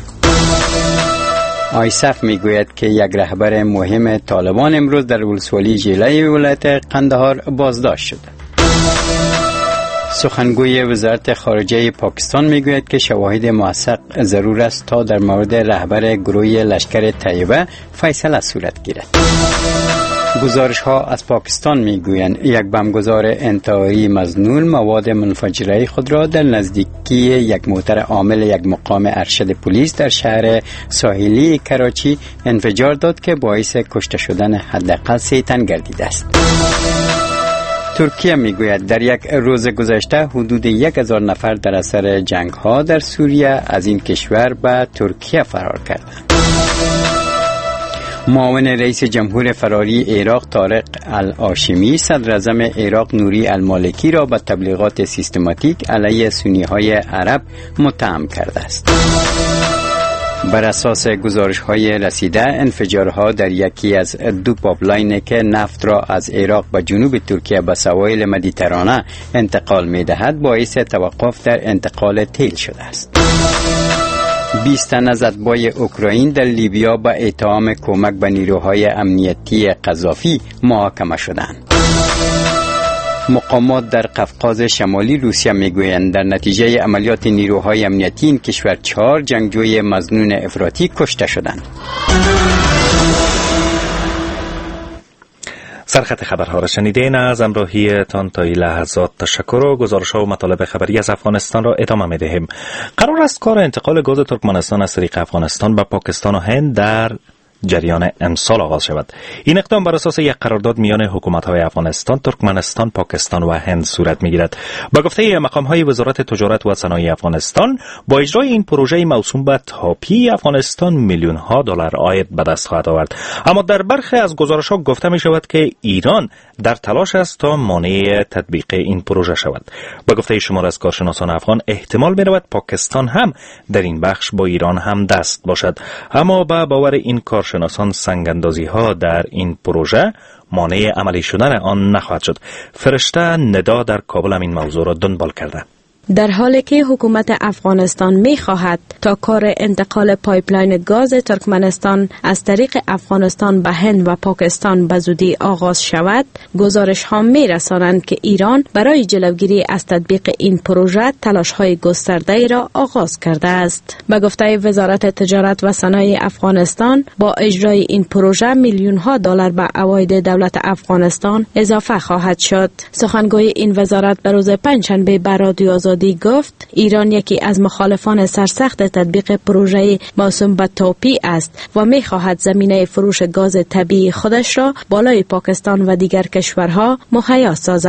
آیسف میگوید که یک رهبر مهم طالبان امروز در ولسوالی جیلای ولایت قندهار بازداشت شد. سخنگوی وزارت خارجه پاکستان میگوید که شواهد موثق ضرور است تا در مورد رهبر گروه لشکر طیبه فیصله صورت گیرد. گزارش ها از پاکستان میگویند یک بمبگذار انتحاری مظنون مواد منفجره خود را در نزدیکی یک موتر عامل یک مقام ارشد پلیس در شهر ساحلی کراچی انفجار داد که باعث کشته شدن حداقل 3 تن گردیده است. ترکیه میگوید در یک روز گذشته حدود 1000 نفر در اثر جنگ ها در سوریه از این کشور به ترکیه فرار کردند. معاون رئیس جمهور فراری عراق طارق الهاشمی صدر اعظم عراق نوری المالکی را به تبلیغات سیستماتیک علیه سنی های عرب متهم کرده است. بر اساس گزارش‌های رسیده انفجارها در یکی از 2 پایپلاین که نفت را از عراق به جنوب ترکیه به سواحل مدیترانه انتقال می‌دهد باعث توقف در انتقال تیل شده است. 20 تن از اتباع اوکراین در لیبیا به اتهام کمک به نیروهای امنیتی قذافی محاکمه شدند. مقامات در قفقاز شمالی روسیه میگویند در نتیجه عملیات نیروهای امنیتی این کشور 4 جنگجوی مظنون افراطی کشته شدند. سرخط خبرها را شنیدین. از همراهیتان تا این لحظات تشکر و گزارش‌ها و مطالب خبری از افغانستان را ادامه می‌دهیم. قرار است کار انتقال گاز ترکمنستان از طریق افغانستان به پاکستان و هند در جریان امسال آغاز شود. این اقدام بر اساس یک قرارداد میان حکومت‌های افغانستان، ترکمنستان، پاکستان و هند صورت می‌گیرد. با گفته مقام‌های وزارت تجارت و صنایع افغانستان، با اجرای این پروژه موسوم به تاپی افغانستان میلیون‌ها دلار عاید به دست خواهد آورد. اما در برخی از گزارش‌ها گفته می‌شود که ایران در تلاش است تا مانع تطبیق این پروژه شود. با گفته شمار از کارشناسان افغان احتمال می‌رود پاکستان هم در این بخش با ایران هم دست باشد. اما با باور این کارشناسان سنگ‌اندازی‌ها در این پروژه مانع عملی شدن آن نخواهد شد. فرشته ندا در کابل این موضوع را دنبال کرده. در حالی که حکومت افغانستان می خواهد تا کار انتقال پایپلاین گاز ترکمنستان از طریق افغانستان به هند و پاکستان به زودی آغاز شود، گزارش ها می رسانند که ایران برای جلوگیری از تطبیق این پروژه تلاش های گسترده را آغاز کرده است. به گفته وزارت تجارت و صنایع افغانستان، با اجرای این پروژه میلیون ها دلار به عواید دولت افغانستان اضافه خواهد شد. سخنگوی این وزارت به روز پنجشنبه به رادیو آزادی گفت ایران یکی از مخالفان سرسخت تطبیق پروژه موسوم به تاپی است و می خواهد زمینه فروش گاز طبیعی خودش را بالای پاکستان و دیگر کشورها مهیا سازد.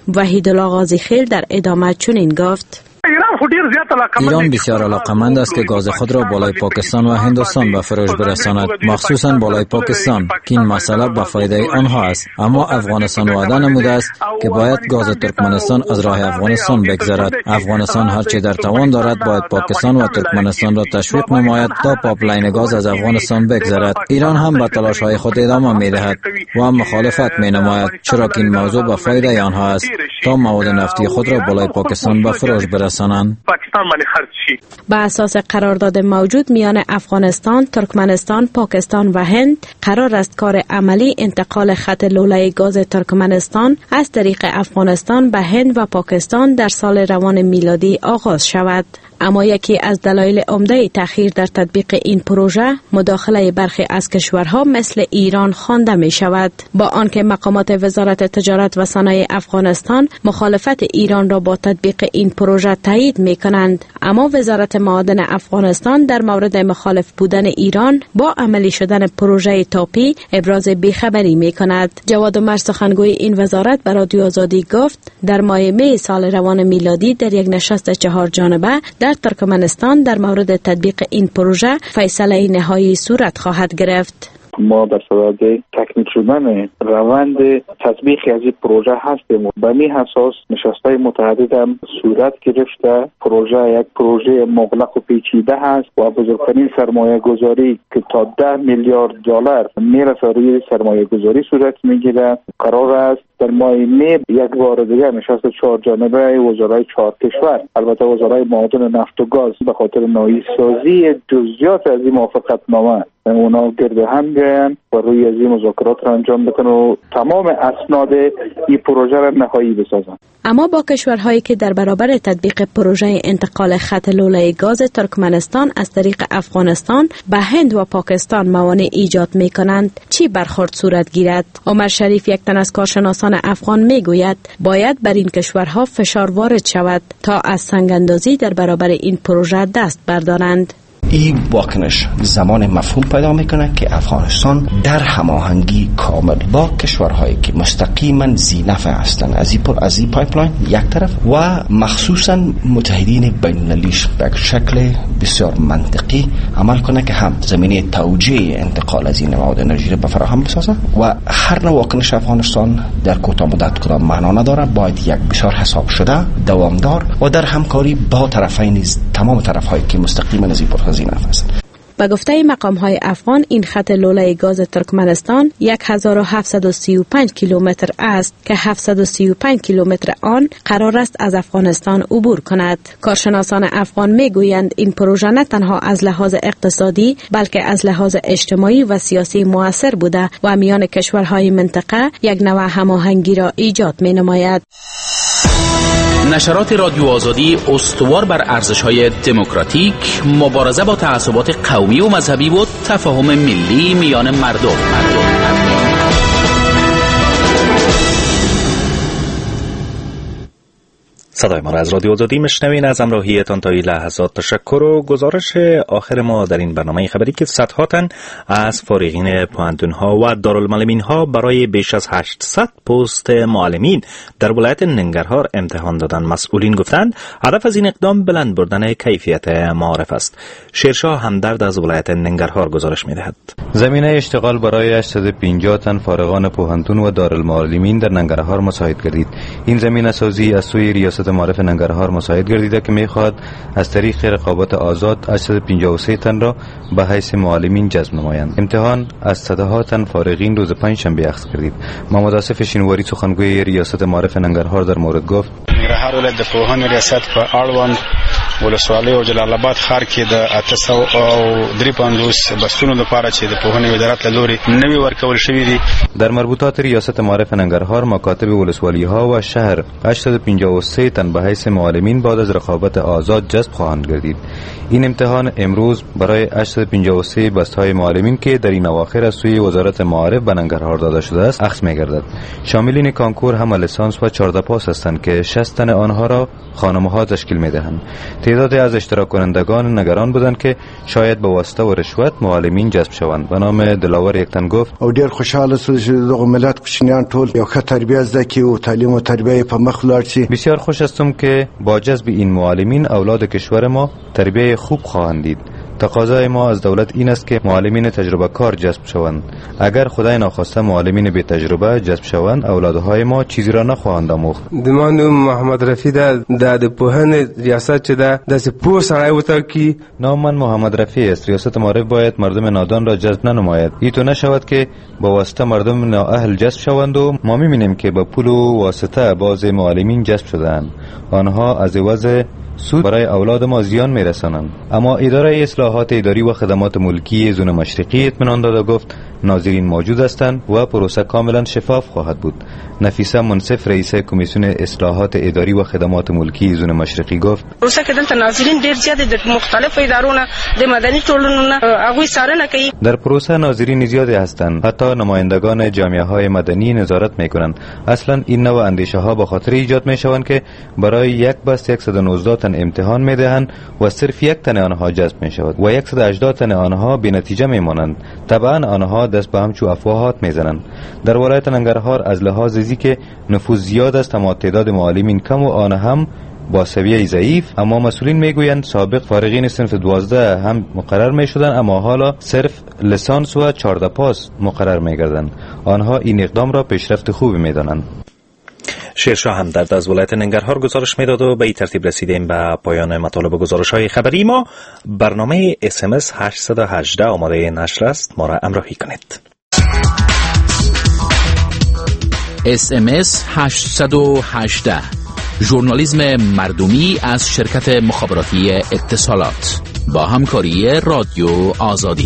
وحیدالله غازی خیل در ادامه چنین گفت: ایران بسیار علاقمند است که گاز خود را بالای پاکستان و هندوستان به فروش برساند، مخصوصا بالای پاکستان که این مسئله به فایده آنها است. اما افغانستان وعده نموده است که باید گاز ترکمنستان از راه افغانستان بگذرد. افغانستان هرچه در توان دارد باید پاکستان و ترکمنستان را تشویق نماید تا پایپلاین گاز از افغانستان بگذرد. ایران هم به تلاش‌های خود ادامه می‌دهد و مخالفت می‌نماید، چرا که این موضوع به فایده آنها است تا مواد نفتی خود را بالای پاکستان به فروش برسانند. به اساس قرارداد موجود میان افغانستان، ترکمنستان، پاکستان و هند قرار است کار عملی انتقال خط لوله گاز ترکمنستان از طریق افغانستان به هند و پاکستان در سال روان میلادی آغاز شود. اما یکی از دلایل عمده تأخیر در تطبیق این پروژه مداخله برخی از کشورها مثل ایران خوانده می شود. با آنکه مقامات وزارت تجارت و صنایع افغانستان مخالفت ایران را با تطبیق این پروژه تایید می کنند، اما وزارت معادن افغانستان در مورد مخالف بودن ایران با عملی شدن پروژه تاپی ابراز بیخبری می کند. جواد عمر سخنگوی این وزارت به رادیو آزادی گفت در ماه می سال روان میلادی در یک نشست 4 جانبه در ترکمنستان در مورد تطبیق این پروژه فیصله نهایی صورت خواهد گرفت. ما در صدد تکمیل شدن روند تطبیق از این پروژه هستیم و به این اساس نشست‌های متعدد هم صورت گرفته. پروژه یک پروژه مغلق و پیچیده هست و بزرگترین سرمایه گذاری که تا 10 میلیارد دلار میرسه روی سرمایه گذاری صورت میگیره. قرار است در ماه می یک بار دیگه نشست 4 جانبه وزرای 4 کشور، البته وزرای معادن نفت و گاز، به خاطر نهایی‌سازی جزئیات از این موافقتنامه اونا گرد هم بیاین و روی از این مذاکرات را انجام بدن و تمام اسناد این پروژه را نهایی بسازن. اما با کشورهایی که در برابر تطبیق پروژه انتقال خط لوله گاز ترکمنستان از طریق افغانستان به هند و پاکستان موانع ایجاد می کنند چی برخورد صورت گیرد؟ عمر شریف، یک تن از کارشناسان افغان، می گوید باید بر این کشورها فشار وارد شود تا از سنگ‌اندازی در برابر این پروژه دست بردارند. این واکنش زمان مفهوم پیدا میکنه که افغانستان در هماهنگی کامل با کشورهایی که مستقیما ذی‌نفع هستند از این پایپلاین یک طرف و مخصوصا متحدین بین‌المللیش به شکل بسیار منطقی عمل کنه که هم زمینه توجیه انتقال از این مواد انرژی را فراهم بسازه و هر نوع واکنش افغانستان در کوتاه مدت کدام معنا نداره، باید یک بسیار حساب شده، دوامدار و در همکاری با طرفین، تمام طرفهایی که مستقیما از این پروژه به گفته مقام‌های افغان این خط لوله گاز ترکمنستان 1735 کیلومتر است که 735 کیلومتر آن قرار است از افغانستان عبور کند. کارشناسان افغان میگویند این پروژه نه تنها از لحاظ اقتصادی بلکه از لحاظ اجتماعی و سیاسی مؤثر بوده و میان کشورهای منطقه یک نوع هماهنگی را ایجاد می‌نماید. نشرات رادیو آزادی استوار بر ارزش‌های دموکراتیک، مبارزه با تعصبات قومی و مذهبی و تفاهم ملی میان مردم. صدای ما را از رادیو آزادی میشنوین. از همراهیتان تا این لحظات تشکر و گزارش آخر ما در این برنامه خبری که صدها تن از فارغین پوهنتون‌ها و دارالمعلمین‌ها برای بیش از 800 پست معلمین در ولایت ننگرهار امتحان دادن. مسئولین گفتند هدف از این اقدام بلند بردن کیفیت معارف است. شیرشاه همدرد از ولایت ننگرهار گزارش می‌دهد. زمینه اشتغال برای 850 تن فارغان پوهنتون و دارالمعلمین در ننگرهار مساعد گردید. این زمینه سازی از سوی ریاست معارف ننگرهار مساعد گردیده که می‌خواهد از طریق رقابت آزاد 853 تن را به حیث معلمین جذب نمایند. امتحان از صدها تن فارغین روز پنجشنبه اخذ گردید. محمد آصف شینواری سخنگوی ریاست معارف ننگرهار در مورد گفت: ننګرهار ولایت د پوهنې ریاست په اړوند ولسوالۍ او جلال آباد ښار کې د 853 بسونو لپاره چې د پوهنې وزارت له لوري نوي ورکول شوي دي. در مربوطات ریاست معارف ننگرهار مکاتب ولسوالی‌ها و شهر 853 تن تن به حیث معلمین بعد از رقابت آزاد جذب خواهند گردید. این امتحان امروز برای 853 بسته‌های معلمین که در این اواخر از سوی وزارت معارف به ننگرهار داده شده است اخذ می‌گردد. شاملین کانکور هم لیسانس و 14 پاس هستند که 60 تن آنها را خانم‌ها تشکیل می‌دهند. تعدادی از اشتراک کنندگان نگران بودند که شاید به واسطه و رشوت معلمین جذب شوند. به نام دلاور یک تن گفت او ډیر خوشاله سو چې دغه ملت کوچنیان ټول یو ښه تربیه زده کړي او تعلیم او تربیه په مخ لاړ شي. بسیار خوش هستم که با جذب این معلمین اولاد کشور ما تربیه خوب خواهند دید. تقاضای ما از دولت این است که معلمین تجربه کار جذب شوند. اگر خدای ناخواسته معلمین بی تجربه جذب شوند اولادهای ما چیزی را نخواهند آموخت. دمان محمد رفیع د پوهن ریاست چې د پوه سړی وته کی. نام من محمد رفیع است. ریاست معارف باید مردم نادان را جذب ننماید. این نشود که با واسطه مردم نااهل جذب شوند و ما می‌بینیم که با پول و واسطه بعضی معلمین جذب شدند. آنها از عوض سود برای اولاد ما زیان میرسانند. اما اداره اصلاحات اداری و خدمات ملکی زون مشرقی اطمینان داد و گفت ناظرین موجود هستند و پروسه کاملا شفاف خواهد بود. نفیسه منصف رئیس کمیسیون اصلاحات اداری و خدمات ملکی زون مشرقی گفت پروسه کې دلته ناظرین ډیر زیات د مختلفو ادارونو د مدني ټولنو هغوی څارنه کوي. در پروسه ناظرین زیادی هستند. حتی نمایندگان جامعه های مدنی نظارت میکنند. اصلا این نوع اندیشه ها به خاطر ایجاد میشوند که برای یک بست 119 تن امتحان میدهند و صرف یک تن آنها جذب میشود و 180 تن آنها بی نتیجه میمانند. طبعا آنها دست به همچو افواهات میزنند. در ولایت ننگرهار از لحاظ که نفوذ زیاد است اما تعداد معلمین کم و آن هم با سویه ضعیف. اما مسئولین میگویند سابق فارغین صنف 12 هم مقرر میشدند اما حالا صرف لیسانس و 14 پاس مقرر میگردند. آنها این اقدام را پیشرفت خوبی میدانند. شیرشاه همدرد از ولایت ننگرهار گزارش میداد و به این ترتیب رسیدیم به پایان مطالب گزارش‌های خبری ما. برنامه SMS 818 آماده نشر است. ما را همراهی کنید. SMS 818 ژورنالیسم مردمی از شرکت مخابراتی اتصالات با همکاری رادیو آزادی.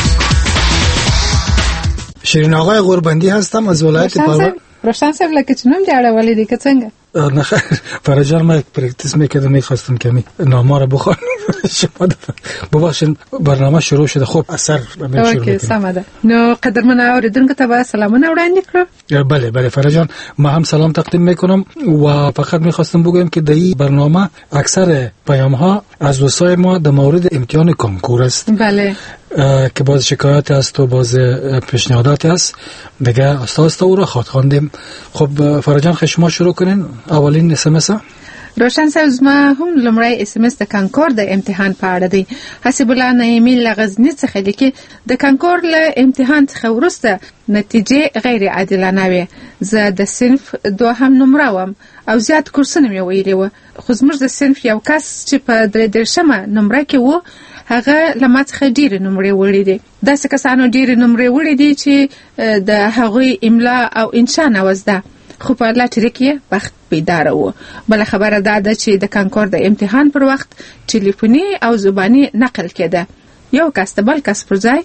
شیرین آقای غوربندی هستم از ولایت پروان. روشن صاحب لکه چنم جاړه ولې دي که څنګه نه خیر فرجان ما پرکتیس میکردم میخواستم کمی نامه را بخونم شما ببخشید برنامه شروع شده. خب اثر شروع اوکی سم ده. نو قدرمن اوریدونکو ته به سلامونه وړاندې کړو. بله فرجان ما هم سلام تقدیم میکنم و فقط میخواستم بگویم که در این برنامه اکثر پیام ها از دوستای ما در مورد امتحان کنکور است. بله که باز شکایت است و باز پیشنهادات است دیگه اساس او را خواندیم. خب فرجان شما شروع کنین اولین SMS. روشن صاحب زما هم لمړی SMS د کانکور د امتحان په اړه دی. حسب الله نعیمی لغزنی څخه لیکي د کانکور له امتحان څخه وروسته نتیجې غیر عادلانه وي. زه د صنف دوهم نمره وم او زیات کورسونه مې ویلي وو خو زموږ د صنف یو کس چې په 33مه نمره کې وو هغه لما څخه ډېرې نمرې وړي دي. داسې کسانو ډېرې نمرې وړي دي چې د هغوی املا او انشا نوزده خو په لاټرۍ کې بخت بیداره وو. بله خبره دا ده چې د کانکور د امتحان پر وخت ټلیفوني او زباني نقل کېده. یو کس د بل کس پر ځای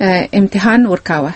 امتحان ورکاوه.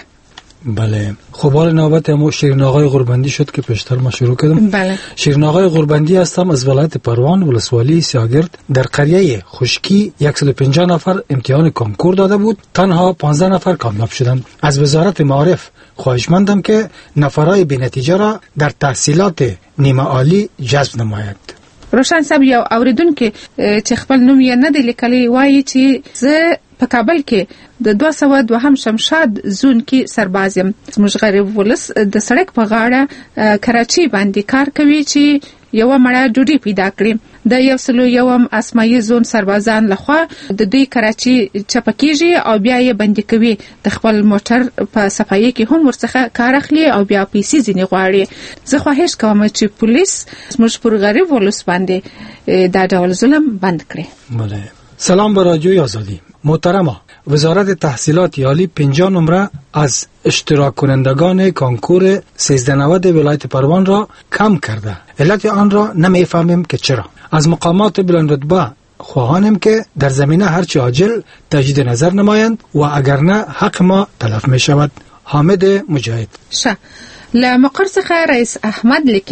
بله خب حال نوبت ما شیرین آقای غوربندی شد که پیشتر ما شروع کردم. بله شیرین آقای غوربندی هستم از ولایت پروان ولسوالی سیاگرد. در قریه خشکی 150 نفر امتحان کنکور داده بود. تنها 15 نفر کامیاب شدند. از وزارت معارف خواهشمندم که نفرای بی نتیجه را در تحصیلات نیمه عالی جذب نماید. روشن صاحب یو اوریدونکو چې خپل نوم یې نه دی لیکلی وایي چې زه په کابل کې د 202 شمشاد زون کې سرباز یم. زموږ غریب ولس د سړک په غاړه کراچي باندې کار کوي چې یو مړه ډوډۍ پیدا کړي. د 101 اسماعیل زون سربازان لخوا د دوی کراچي چپکیږي او بیا یې بندي کوي. د خپل موټر په صفایي کې هم ورڅخه کار اخلي او بیا پیسې ځینې غواړي. زه خواهش کوم چې پولیس زموږ پر غریب ولس باندې دا ډول ظلم بند کړي. بله سلام به رادیوی آزادی. محترمه وزارت تحصیلات عالی 50 نمره از اشتراک کنندگان کانکور 1390 ولایت پروان را کم کرده. علت آن را نمیفهمیم که چرا. از مقامات بلند رتبه خواهانیم که در زمینه هرچی عاجل تجدید نظر نمایند و اگر نه حق ما تلف می شود. حامد مجاهد. له مقر څخه رئیس احمد لیکي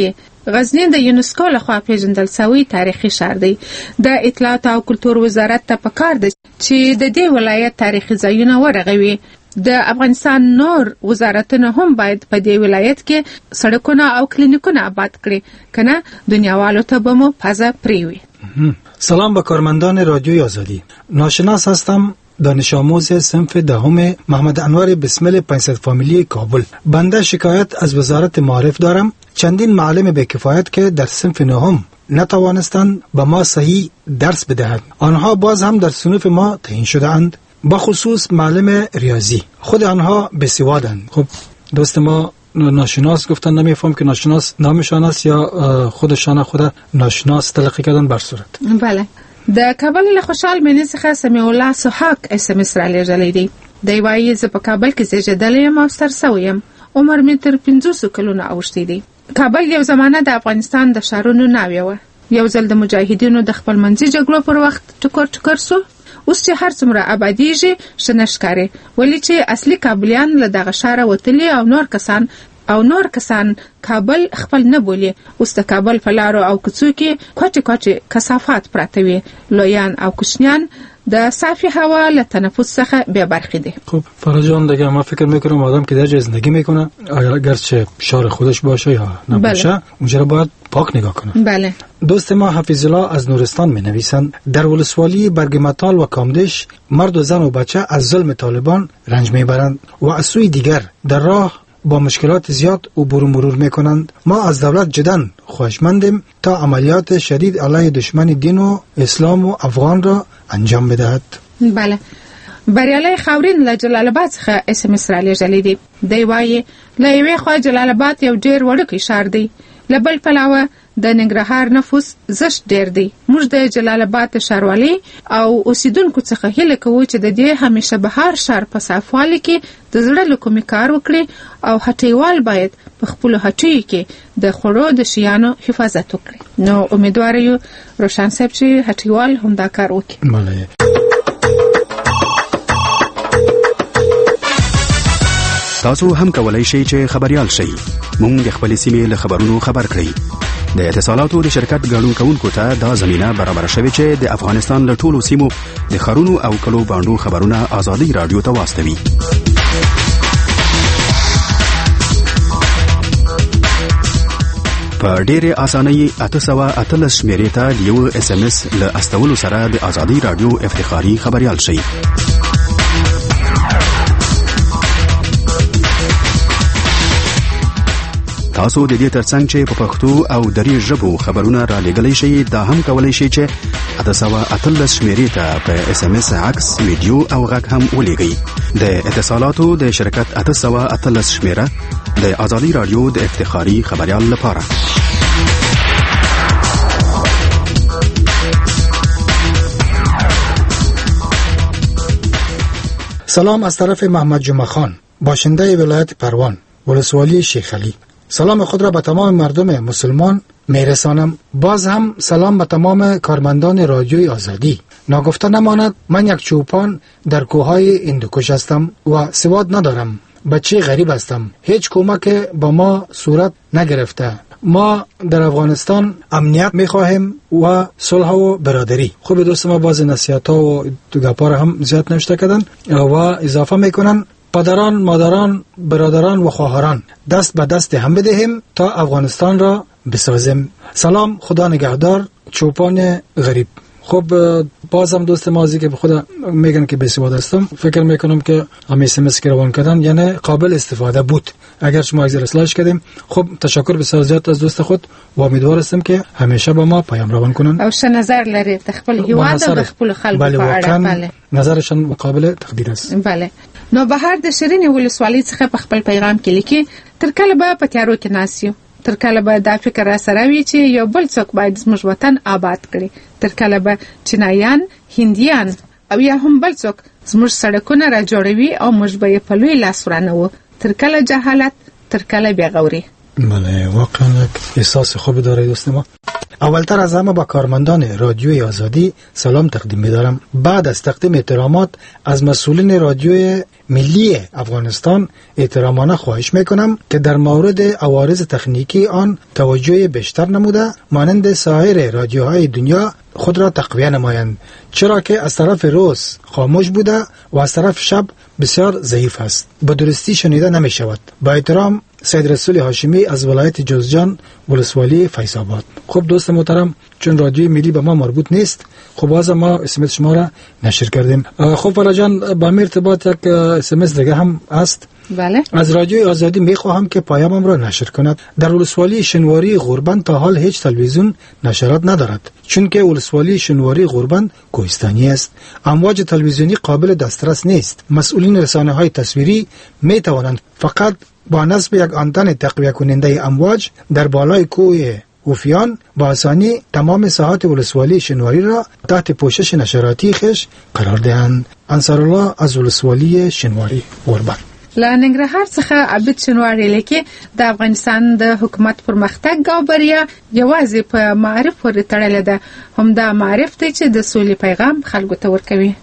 غزنی د یونسکو لخوا پیژندل شوی تاریخي ښار دی. د اطلاعات او کلتور وزارت ته پکار دی چې د دې ولایت تاریخي ځایونه ورغوي. د افغانستان نور وزارتونه هم باید په دې ولایت کې سړکونه او کلینیکونه آباد کړي، کنه دنیاوالو ته به مو پزه پریوي. سلام به کارمندان رادیوی آزادی. ناشناس هستم، دانش آموز صنف دهم محمد انور بسمل 500 فامیلی کابل. بنده شکایت از وزارت معارف دارم. چندین معلم بی‌کفایت که در صنف نهم نتوانستند به ما صحیح درس بدهند، آنها باز هم در صنف ما تعیین شده‌اند، با خصوص معلم ریاضی. خود آنها بسوادند. خب دوست ما ناشناس گفتن، نمیفهم که ناشناس نامشان است یا خودشان خود ناشناس تلقی کردن بر صورت. بله. د کابل له خوشحال مینې څخه سمیع الله سحاق SMS را لېږلی دی. دی وایي زه په کابل کې زیږېدلی یم او ستر سوی یم. عمر مې تر 500 کلونه اوښتی دی. کابل یو زمانه د افغانستان د ښارونو ناوې وه. یو ځل د مجاهدینو د خپلمنځي جګړو پر وخت ټکر ټکر سو. اوس چې هر څومره آبادیږي ښه نه ښکاري، ولې چې اصلي کابلیان له دغه ښاره وتلي او نور کسان کابل خپل نه بولي. اوس د کابل په لارو او کوڅو کې کوټې کثافات پراته وي. لویان او کوچنیان د صافی هوا له تنفس څخه بې برخې دي. خب فرجان دیگه ما فکر میکنم آدم که در جای زندگی میکنه اگرچه شهر خودش باشه یا نباشه اونجا رو باید پاک نگاه کنه. بله. دوست ما حفیظ الله از نورستان می نویسند در ولسوالی برگمتال و کامدش مرد و زن و بچه از ظلم طالبان رنج میبرند و از سوی دیگر در راه با مشکلات زیاد عبور و مرور میکنند. ما از دولت جداً خواهشمندیم تا عملیات شدید علیه دشمن دین و اسلام و افغان را انجام بدهد. بله. بریالی خاورین له جلال آباد څخه SMS را لېږلی دی. دی وایي له یوې خوا جلال آباد یو ډېر وړوکی ښار دی، له بل پلوه د ننګرهار نفوس زشت ډېر دی. موږ د جلال آباد د ښاروالۍ او اوسیدونکو څخه هیله کوو چې د دې همیشه بهار ښار په صافوالي کې د زړه له کومې کار وکړي او هټیوال باید په خپلو هټیو کې د خوړو د شیانو حفاظت وکړي. نو امیدواره یو روشن صاحب چې هټیوال هم دا کار وکړي. تاسو هم کولای شئ چې خبريال شئ. موږ د خپل سیمې له خبرونو خبر کړئ. د اتصالاتو د شرکت ګډون کوونکو ته دا زمينه برابر شوه چې د افغانستان له ټولو سیمو د خارونو او کلو باندو خبرونه آزادي رادیو ته واستوي. په ډېره اسانۍ 818 شمیرې ته د یو SMS له استولو سره د آزادي رادیو افتخاري خبريال شئ. تاسو د دې ترڅنګ چې په پښتو او دري ژبو خبرونه را لېږلی شئ، دا هم کولای شئ چې 818 شمیرې ته په SMS عکس، ویډیو او غږ هم ولېږئ. د اتصالاتو د شرکت 818 شمیره د آزادي رادیو د افتخاري خبريال لپاره. سلام از طرف محمد جمعه خان، باشنده ولایت پروان، ولسوالی شیخ علی. سلام خود را به تمام مردم مسلمان میرسانم. باز هم سلام به تمام کارمندان رادیوی آزادی. ناگفته نماند من یک چوپان در کوههای هندوکش هستم و سواد ندارم. بچه غریب هستم. هیچ کمک به ما صورت نگرفته. ما در افغانستان امنیت میخواهیم و صلح و برادری. خوب دوست ما باز نصیحت ها و گپا را هم زیاد نوشته کردن و اضافه میکنن پدران، مادران، برادران و خواهران دست به دست هم بدهیم تا افغانستان را بسازیم. سلام، خدا نگهدار، چوپان غریب. خب بازم دوست مازی که به خدا میگن که بسیار هستم، فکر میکنم که همه SMS که روان کردن یعنی قابل استفاده بود. اگر شما اگزر اصلاحش کردیم، خب تشکر بسیار زیاد از دوست خود و امیدوار هستم که همیشه با ما پیام روان کنن او شه نظر لري د خپل هیواد او د خپل خلکو په اړه. بله، نظرشان قابل تقدیر است. بله. نو بهار د شیرین ولسوالۍ څخه په خپل پیغام کې لیکي تر کله به په تیارو کې ناسیو، تر کله به دا فکر را سره وي چې یو بل څوک باید زموږ وطن آباد کړي، تر کله به چینایان، هندیان او یا هم بل څوک زموږ سړکونه را جوړوي او موږ به یې په لوی لاس ورانوو. تر کله جهالت، تر کله بېغوري. بله، واقعا یک احساس خوبی داره دوست ما. اولتر از همه با کارمندان رادیوی آزادی سلام تقدیم می‌دارم. بعد از تقدیم احترامات از مسئولین رادیوی ملی افغانستان احترامانه خواهش میکنم که در مورد عوارض تکنیکی آن توجه بیشتر نموده مانند سایر رادیوهای دنیا خود را تقویه نمایند، چرا که از طرف روز خاموش بوده و از طرف شب بسیار ضعیف است، به درستی شنیده نمی شود. با احترام، سید رسول هاشمی از ولایت جوزجان، ولسوالی فیض آباد. خب دوست محترم، چون رادیوی ملی به ما مربوط نیست، خب باز ما اسمس شما را نشر کردیم. خب فرا جان، با ارتباط یک اسمس دیگه هم است. بله. از رادیوی آزادی میخواهم که پیامم را نشر کند. در ولسوالی شنواری غوربند تا حال هیچ تلویزیون نشرات ندارد، چون که ولسوالی شنواری غوربند کوهستانی است. امواج تلویزیونی قابل دسترس نیست. مسئولین رسانه‌های تصویری می توانند فقط با نصب یک آنتن تقویه کننده امواج در بالای کوه اوفیان با آسانی تمام ساحات ولسوالی شنواری را تحت پوشش نشراتی خش قرار دهند. انصارالله از ولسوالی شنواری غوربند. لننګرهار څخه عبد شنواری لیکي د افغانستان د حکومت پرمختګ او بریا یوازې په معرف پورې تړلې ده. همدا معرف دی چې د سولې پیغام خلکو ته ورکوي.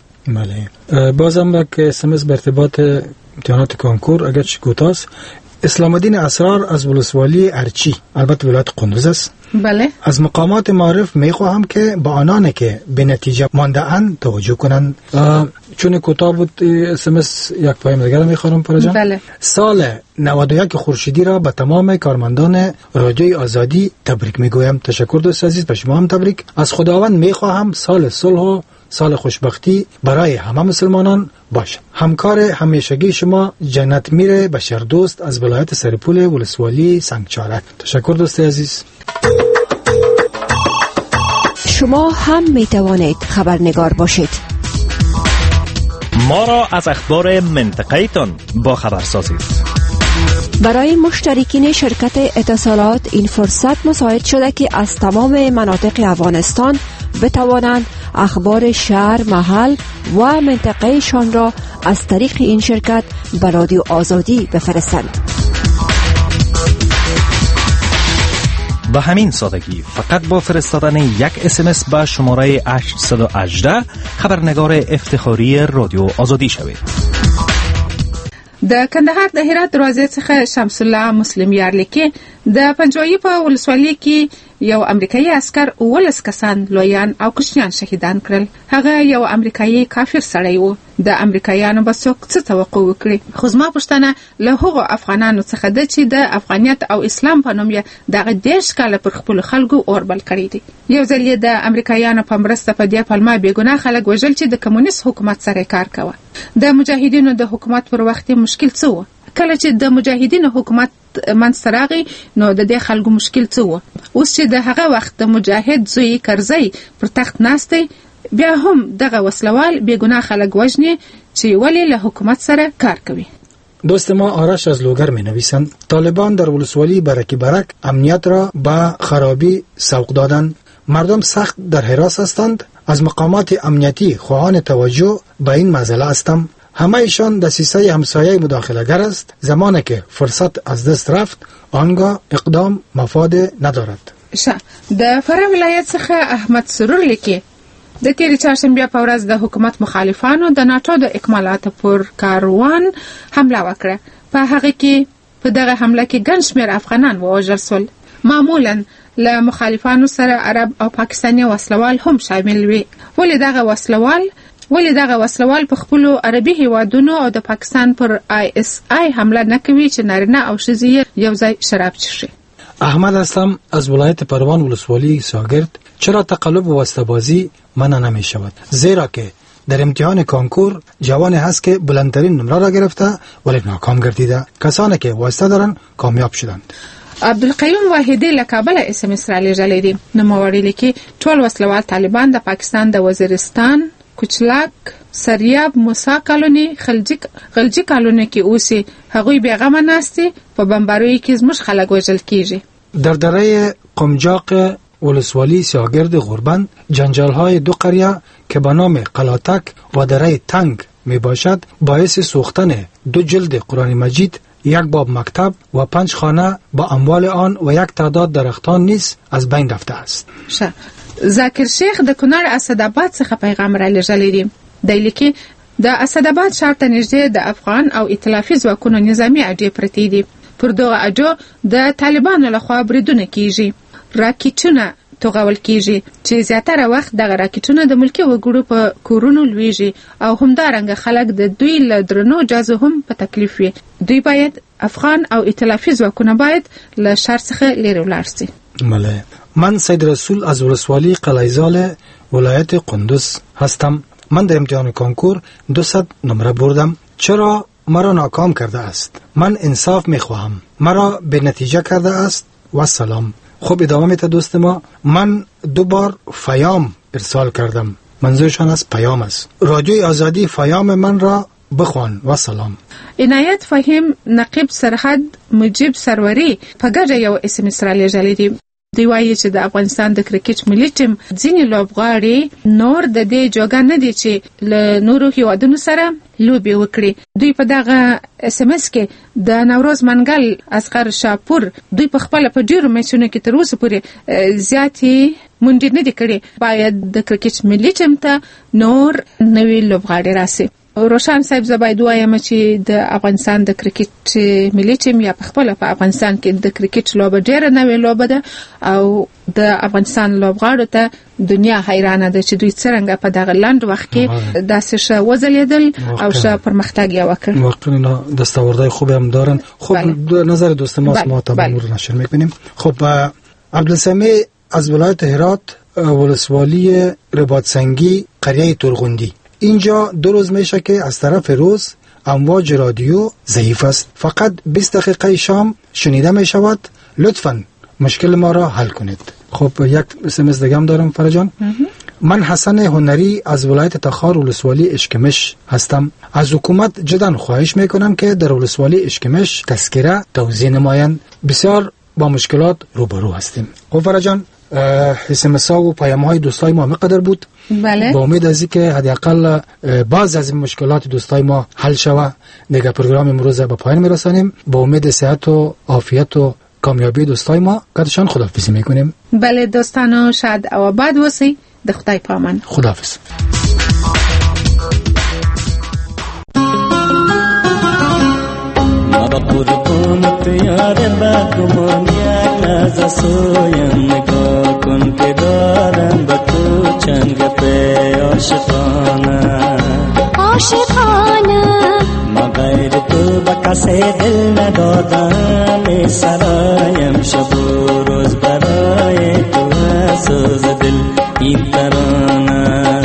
بله، بازم یک اسمس به ارتباط امتحانات کنکور اگر چه کوتاه. اسلام الدین اسرار از ولسوالی ارچی، البته ولایت قندوز است. بله. از مقامات معرف میخواهم که با آنانی که به نتیجه مانده اند توجه کنند. چون کوتاه بود اسمس یک پیام دیگر میخوام پروژه. بله. سال 91 خورشیدی را به تمام کارمندان رادیوی آزادی تبریک میگویم. تشکر دوست عزیز، به شما هم تبریک. از خداوند میخواهم سال صلح و سال خوشبختی برای همه مسلمانان باشه. همکار همیشگی شما جنت میره بشر دوست از ولایت سرپول ولسوالی سنگچارک. تشکر دوست عزیز. شما هم می توانید خبرنگار باشید. ما را از اخبار منطقه تان با خبر سازید. برای مشترکین شرکت اتصالات این فرصت مساعد شده که از تمام مناطق افغانستان بتوانند اخبار شهر، محل و منطقه شان را از طریق این شرکت به رادیو آزادی بفرستند. به همین سادگی فقط با فرستادن یک اسمس به شماره 818 خبرنگار افتخاری رادیو آزادی شوید. د کندهار د هرات دروازې څخه شمس الله مسلم یار لیکي د پنجوایي په ولسوالۍ کې یو امریکایي عسكر 11 کسان لویان او کوچنیان شهیدان کړل. هغه یو امریکایي کافر سړی و. د امریکایانو به څوک څه توقع وکړي؟ خو زما پوښتنه له هغو افغانانو څخه ده چې د افغانیت او اسلام په نوم یې دغه 10 کاله پر خپلو خلکو اوربل کړی دي. یو ځل یې د امریکایانو په مرسته په دې پلمه بېګناه خلک وژل چې د کمونیست حکومت سره کار کوه. د مجاهدینو د حکومت پر وخت مشکل څه و؟ کله چې د مجاهدینو حکومت منځته راغی نو د دې خلکو مشکل څه و؟ اوس چې د هغه وخت د مجاهد زوی کرزی پر تخت ناست دی، بیا هم دغه وسلوال بیگناه خلک وژني چې ولی له حکومت سره کار کوي. دوست ما آرش از لوگر می نویسند طالبان در ولسوالی برکی برک امنیت را به خرابی سوق دادند. مردم سخت در حراس هستند. از مقامات امنیتی خواهان توجه به این مسئله هستم. همه ایشان دسیسه همسایه مداخله گر است. زمانی که فرصت از دست رفت آنگاه اقدام مفاد ندارد. د فراه ولایت څخه احمد سرور لیکي د تیرې چهارشنبې په ورځ د حکومت مخالفانو د ناټو د اکمالاتو پر کاروان حمله وکړه. په هغه کې په دغه حمله کې ګڼ شمېر افغانان ووژل شول. معمولا له مخالفانو سره عرب او پاکستاني وسلوال هم شامل وي. ولې دغه وسلوال په خپلو عربي هیوادونو او د پاکستان پر ISI حمله نه کوي چې نارینه او ښځې یو ځای شراب څښي؟ احمد هستم از ولایت پروان ولسوالی ساگرد. چرا تقلب و واسطه‌بازی منع نمی شود؟ زیرا که در امتحان کنکور جوانی هست که بلندترین نمره را گرفته ولی ناکام گردیده. کسانی که واسطه دارن کامیاب شدند. عبدالقیوم واحدی له کابل SMS را لیږلی دی. نوموړی لیکي ټول وسلوال طالبان د پاکستان د وزیرستان، کوچلاک، سریاب، موسی کالونی، غلجی کالونی کې اوسي. هغوی بیغمه ناستي په بمباریو کې زموږ خلک وژل کیږي. در دره قمجاق ولسوالی سیاگرد غوربند جنجال‌های دو قریه که به نام قلاتک و دره تنگ می باشد باعث سوختن 2 جلد قرآن مجید یک باب مکتب و 5 خانه با اموال آن و یک تعداد درختان نیز از بین رفته است. ذاکر شیخ د کونړ اسداباد څخه پیغام را لېږلی دی. دی لیکي د اسداباد ښار ته نږدې د افغان او ائتلافي ځواکونو نظامي اډې پرتې دي. پر دغه اډو د طالبانو لخوا بریدونه کیږي، راکټونه توغول کیږي چې زیاتره وخت دغه راکټونه د ملکي وګړو په کورونو لویږي او همدارنګه خلک د دوی له درنو جازو هم په تکلیف وي. دوی باید افغان او ائتلافي ځواکونه باید له شهر څخه لرې ولاړ شي. من سید رسول از ولسوالی قلعه‌زال ولایت قندوز هستم. من در امتحان کنکور 200 نمره بردم. چرا مرا ناکام کرده است؟ من انصاف میخواهم. مرا به نتیجه کرده است و سلام. خب ادامه میده دوست ما. من 2 بار پیام ارسال کردم. منظورشان از پیام است. رادیوی آزادی پیام من را بخوان و سلام. عنایت فهیم نقیب سرحد مجیب سروری په ګډه یو SMS را لېږلی دی. دوی وایي چې د افغانستان د کرکټ ملي ټیم ځینې لوبغاړي نور د دې جوګه نه دي چې له نورو هیوادونو سره لوبې وکړي. دوی په دغه SMS کې د نوروز منګل اصغر شاپور دوی په خپل په ډیرو میچونو کې تر اوسه پورې زیاتې منډې نه دي کړې. باید د کرکټ ملي ټیم ته نور نوي لوبغاړي راسي. روشان صاحب زه باید وایم چې د افغانستان د کرکټ ملي ټیم یا په خپل په افغانستان کې د کرکټ لوبه ډیره نوې لوبه ده او د افغانستان لوبغاړو ته دنیا حیرانه ده چې دوی څنګه په دغه لنډ وخت کې داسې ښه وځلیدل او ښه پرمختګ یې وکړ. واقعا دستاوردهای خوبی هم دارن. خب نظر دوست ما تمام رو نشر میکنیم. خب عبدالسمیع از ولایت هرات ولسوالی رباطسنگی قریه ترغندی. اینجا 2 روز میشه که از طرف روز امواج رادیو ضعیف است. فقط 20 دقیقه شام شنیده می شود. لطفاً مشکل ما را حل کنید. خب یک SMS دیگه هم دارم فرجان. من حسن هنری از ولایت تخار ولسوالی اشکمش هستم. از حکومت جدا خواهش میکنم که در ولسوالی اشکمش تذکره توزیع نمایند. بسیار با مشکلات روبرو هستیم. خب فرجان SMS ها و پیام های دوستای ما مقدر بود. بله. با امید از اینکه حداقل بعض از مشکلات دوستای ما حل شود دیگه پروگرام امروز به پایان میرسانیم. با امید صحت و عافیت و کامیابی دوستای ما کاتشان خداحافظی میکنیم. بله دوستانو شاد او آباد وسی. د خدای پامان. خداحافظ. قربونت یار بدگمانیت لحظه سویم نگاه کن که دارم به تو چند گپه عاشقانه ما غیر تو به کسی دل ندادم سرایم شب و روز برای تو سوز دل این ترانه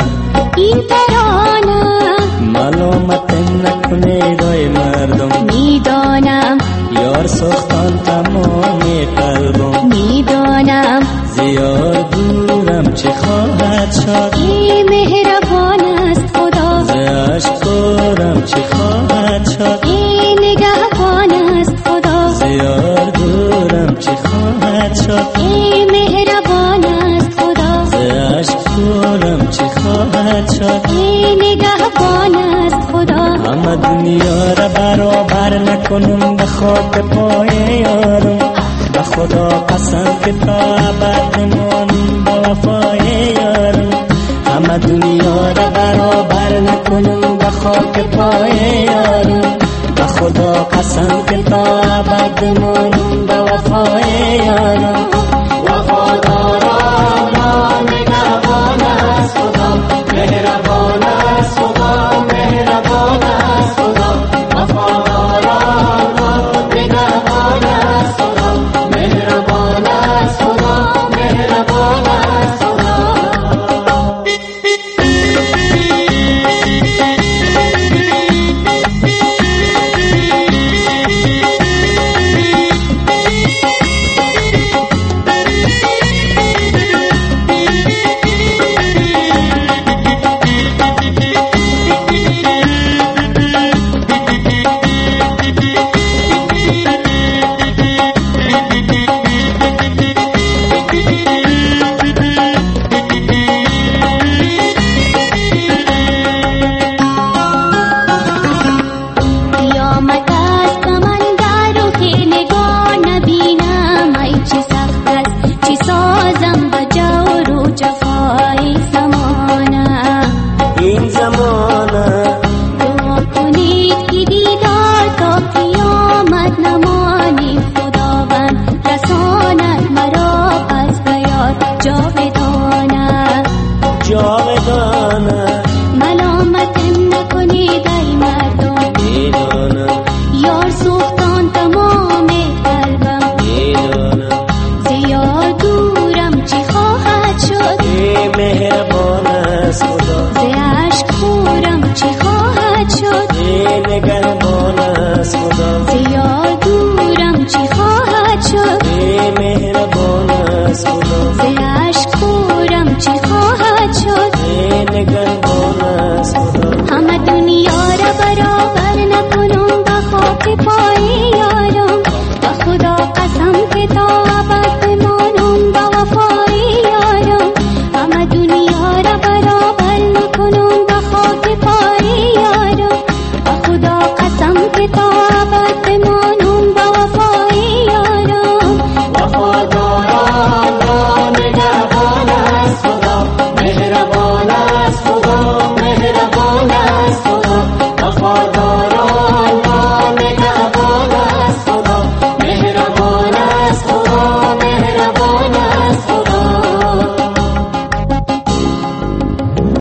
معلومت نکنه رای مردم میدانم یار سختان تمام قلبم میدانم زیاد دورم چه خواهد شد ای مهربان است خدا ز عشق دورم چه خواهد شد ای نگهبان است خدا زیاد دورم چه خواهد شد ای مهربان است خدا ز عشق دورم چه خواهد شد ای نگهبان است خدا همه دنیا را برابر نکنم به خاک پای یارم به خدا قسم که تا ابد نمانم با وفای یارم همه دنیا را برابر نکنم به خاک پای یارم به خدا قسم که تا ابد نمانم با وفای یارم